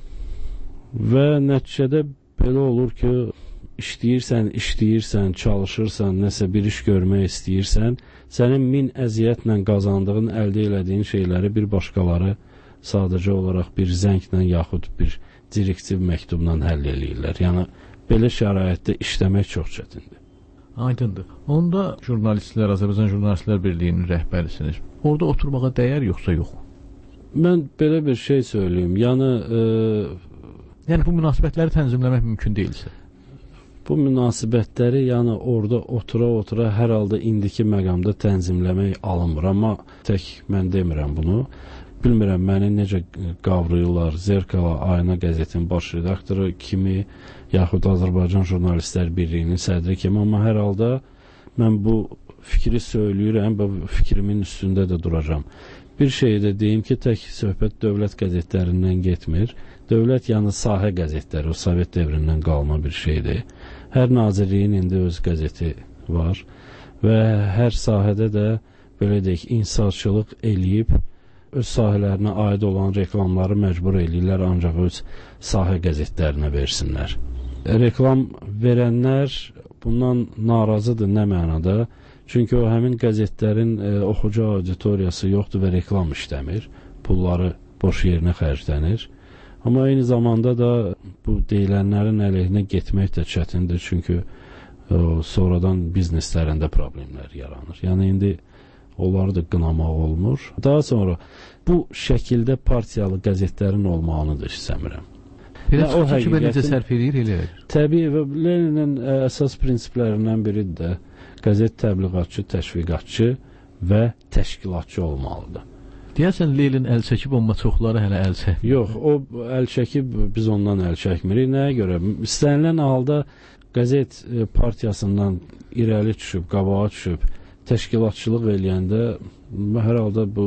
və nəticədə belə olur ki, işləyirsən, işləyirsən, çalışırsan, nəsə bir iş görmək istəyirsən, sənin min əziyyətlə qazandığın, əldə elədiyin şeyləri bir başqaları sadəcə olaraq bir zənglə yaxud bir direktiv məktubla həll eləyirlər. Yəni, belə şəraitdə işləmək çox çətindir. Aydındır. Onda jurnalistlər, Azərbaycan Jurnalistlər Birliyinin rəhbərisiniz. Orada oturmağa dəyər yoxsa yox? Mən belə bir şey söyləyim. Yəni, e, yəni bu münasibətləri tənzimləmək mümkün deyilsə. Bu münasibətləri yəni orada otura-otura hər halda indiki məqamda tənzimləmək alınmır. Amma tək mən demirəm bunu. Bilmirəm məni necə qavrayırlar. Zerkala Ayna qəzetinin baş redaktoru kimi, yaxud Azərbaycan Jurnalistlər Birliyinin sədri kimi. Amma hər halda mən bu fikri söyləyirəm və fikrimin üstündə də duracam. Bir şey də deyim ki, tək söhbət dövlət qəzetlərindən getmir. Dövlət yəni sahə qəzetləri, o Sovet devrindən qalma bir şeydir. Hər nazirliyin indi öz qəzeti var və hər sahədə də belə deyək, insafçılıq eləyib öz sahələrinə aid olan reklamları məcbur eləyirlər, ancaq öz sahə qəzetlərinə versinlər. Reklam verənlər bundan narazıdır nə mənada? Çünki o həmin qəzetlərin e, oxucu auditoriyası yoxdur və reklam işləmir. Pulları boş yerinə xərclənir. Amma eyni zamanda da bu deyilənlərin əleyhinə getmək də çətindir. Çünki e, sonradan bizneslərində problemlər yaranır. Yəni indi onları da qınamaq olmur. Daha sonra bu şəkildə partiyalı qəzetlərin olmağını da istəmirəm. Belə o həqiqətən necə sərf edir elə? Təbii və Leninin əsas prinsiplərindən biridir də qəzet təbliğatçı, təşviqatçı və təşkilatçı olmalıdır. Deyəsən Lenin əl çəkib, amma çoxları hələ əl çəkmir. Yox, o əl çəkib, biz ondan əl çəkmirik. Nəyə görə? İstənilən halda qəzet partiyasından irəli düşüb, qabağa düşüb, təşkilatçılıq eləyəndə hər halda bu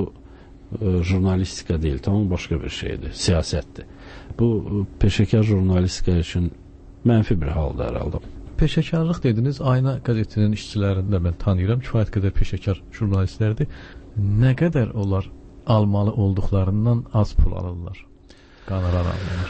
e, jurnalistika deyil, tamam başqa bir şeydir, siyasətdir. Bu peşəkar jurnalistika üçün mənfi bir haldır hər halda. Peşəkarlıq dediniz, Ayna qəzetinin işçilərini də mən tanıyıram, kifayət qədər peşəkar jurnalistlərdir. Nə qədər onlar almalı olduqlarından az pul alırlar, qanorar alırlar?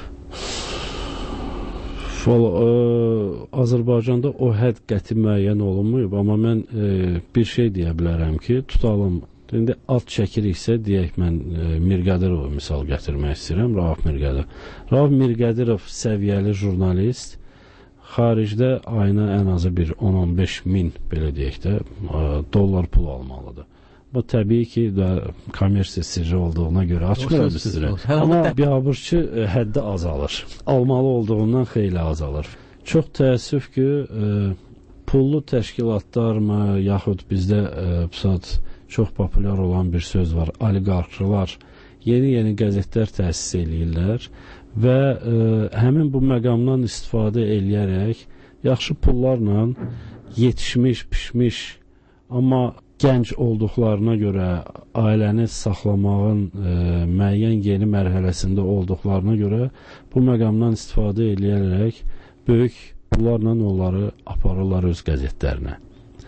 Valla, e, Azərbaycanda o hədd qəti müəyyən olunmuyub, amma mən e, bir şey deyə bilərəm ki, tutalım, indi alt çəkiriksə, deyək mən e, Mirqədirovu misal gətirmək istəyirəm, Rauf Mirqədirov. Rauf Mirqədirov səviyyəli jurnalist, xaricdə ayına ən azı bir on on beş min, belə deyək də, e, dollar pul almalıdır. Bu təbii ki, kommersiya sirri olduğuna görə açmıram sizə. Amma biabırçı həddi azalır. Almalı olduğundan xeyli azalır. Çox təəssüf ki, e, pullu təşkilatlarmı, yaxud bizdə e, çox populyar olan bir söz var, oliqarxlar yeni-yeni qəzetlər təsis eləyirlər və e, həmin bu məqamdan istifadə eləyərək yaxşı pullarla yetişmiş, pişmiş, amma gənc olduqlarına görə ailəni saxlamağın e, müəyyən yeni mərhələsində olduqlarına görə bu məqamdan istifadə eləyərək böyük pullarla onları aparırlar öz qəzetlərinə.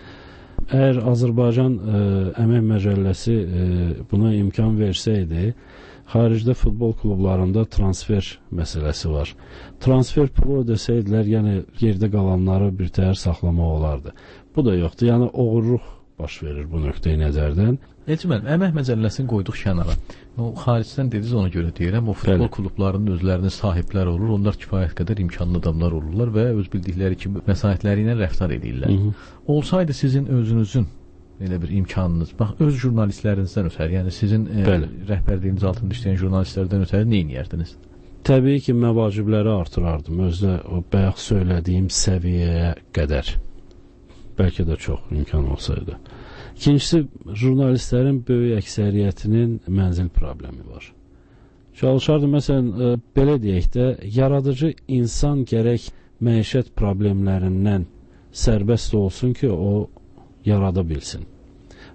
Əgər Azərbaycan e, Əmək Məcəlləsi e, buna imkan versəydi, xaricdə futbol klublarında transfer məsələsi var. Transfer pulu ödəsəydilər, yəni yerdə qalanları bir təhər saxlamaq olardı. Bu da yoxdur, yəni oğurluq baş verir bu nöqteyi nəzərdən. Ecmən, Əmək Məcəlləsini qoyduq kənara. O xaricdən dediniz, ona görə deyirəm, o futbol Bəli. klublarının özlərinin sahibləri olur, onlar kifayət qədər imkanlı adamlar olurlar və öz bildikləri kimi vəsaitləri ilə rəftar edirlər. Hı -hı. Olsaydı sizin özünüzün elə bir imkanınız, bax, öz jurnalistlərinizdən ötəri, yəni sizin e, rəhbərliyiniz altında işləyən jurnalistlərdən ötəri nə edərdiniz? Təbii ki, məvacibləri artırardım, özdə o bayaq söylədiyim səviyyəyə qədər. Bəlkə də çox imkan olsaydı. İkincisi, jurnalistlərin böyük əksəriyyətinin mənzil problemi var. Çalışardı, məsələn, e, belə deyək də, yaradıcı insan gərək məişət problemlərindən sərbəst olsun ki, o yarada bilsin.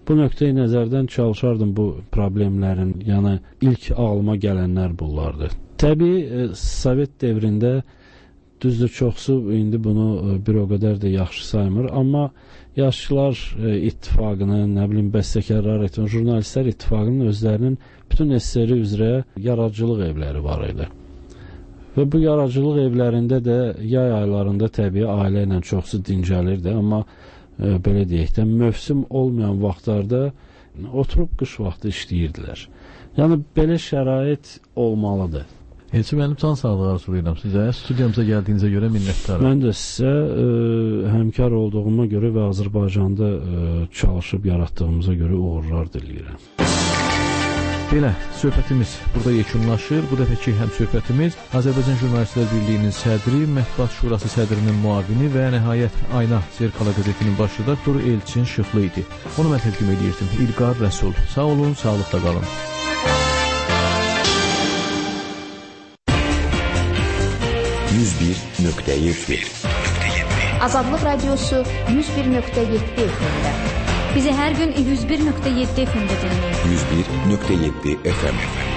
Bu nöqteyi nəzərdən çalışardım bu problemlərin, yəni ilk ağlıma gələnlər bunlardır. Təbii, Sovet devrində düzdür, çoxsu indi bunu bir o qədər də yaxşı saymır, amma Yaşlılar İttifaqının, nə bilim, bəstəkarlar etmə, jurnalistlər İttifaqının özlərinin bütün eseri üzrə yaradıcılıq evləri var idi. Və bu yaradıcılıq evlərində də yay aylarında təbii ailə ilə çoxsu dincəlirdi, amma e, belə deyək də, mövsüm olmayan vaxtlarda oturub qış vaxtı işləyirdilər. Yəni, belə şərait olmalıdır. Elçi müəllim, can sağlığı arzulayıram sizə. Studiyamıza gəldiyinizə görə minnətdaram. Mən də sizə e, həmkar olduğuma görə və Azərbaycanda e, çalışıb yaratdığımıza görə uğurlar diləyirəm. Belə, söhbətimiz burada yekunlaşır. Bu dəfəki həm söhbətimiz Azərbaycan Jurnalistlər Birliyinin sədri, Mətbuat Şurası sədrinin müavini və nəhayət Ayna Zerkala qəzetinin baş redaktoru Elçin Şıxlı idi. Onu mən təqdim edirdim. İlqar Rəsul. Sağ olun, sağlıqla qalın. yüz bir nöqtə yeddi Azadlıq Radiosu yüz bir nöqtə yeddi F M-də. Bizi hər gün yüz bir nöqtə yeddi F M-də dinləyin. yüz bir nöqtə yeddi F M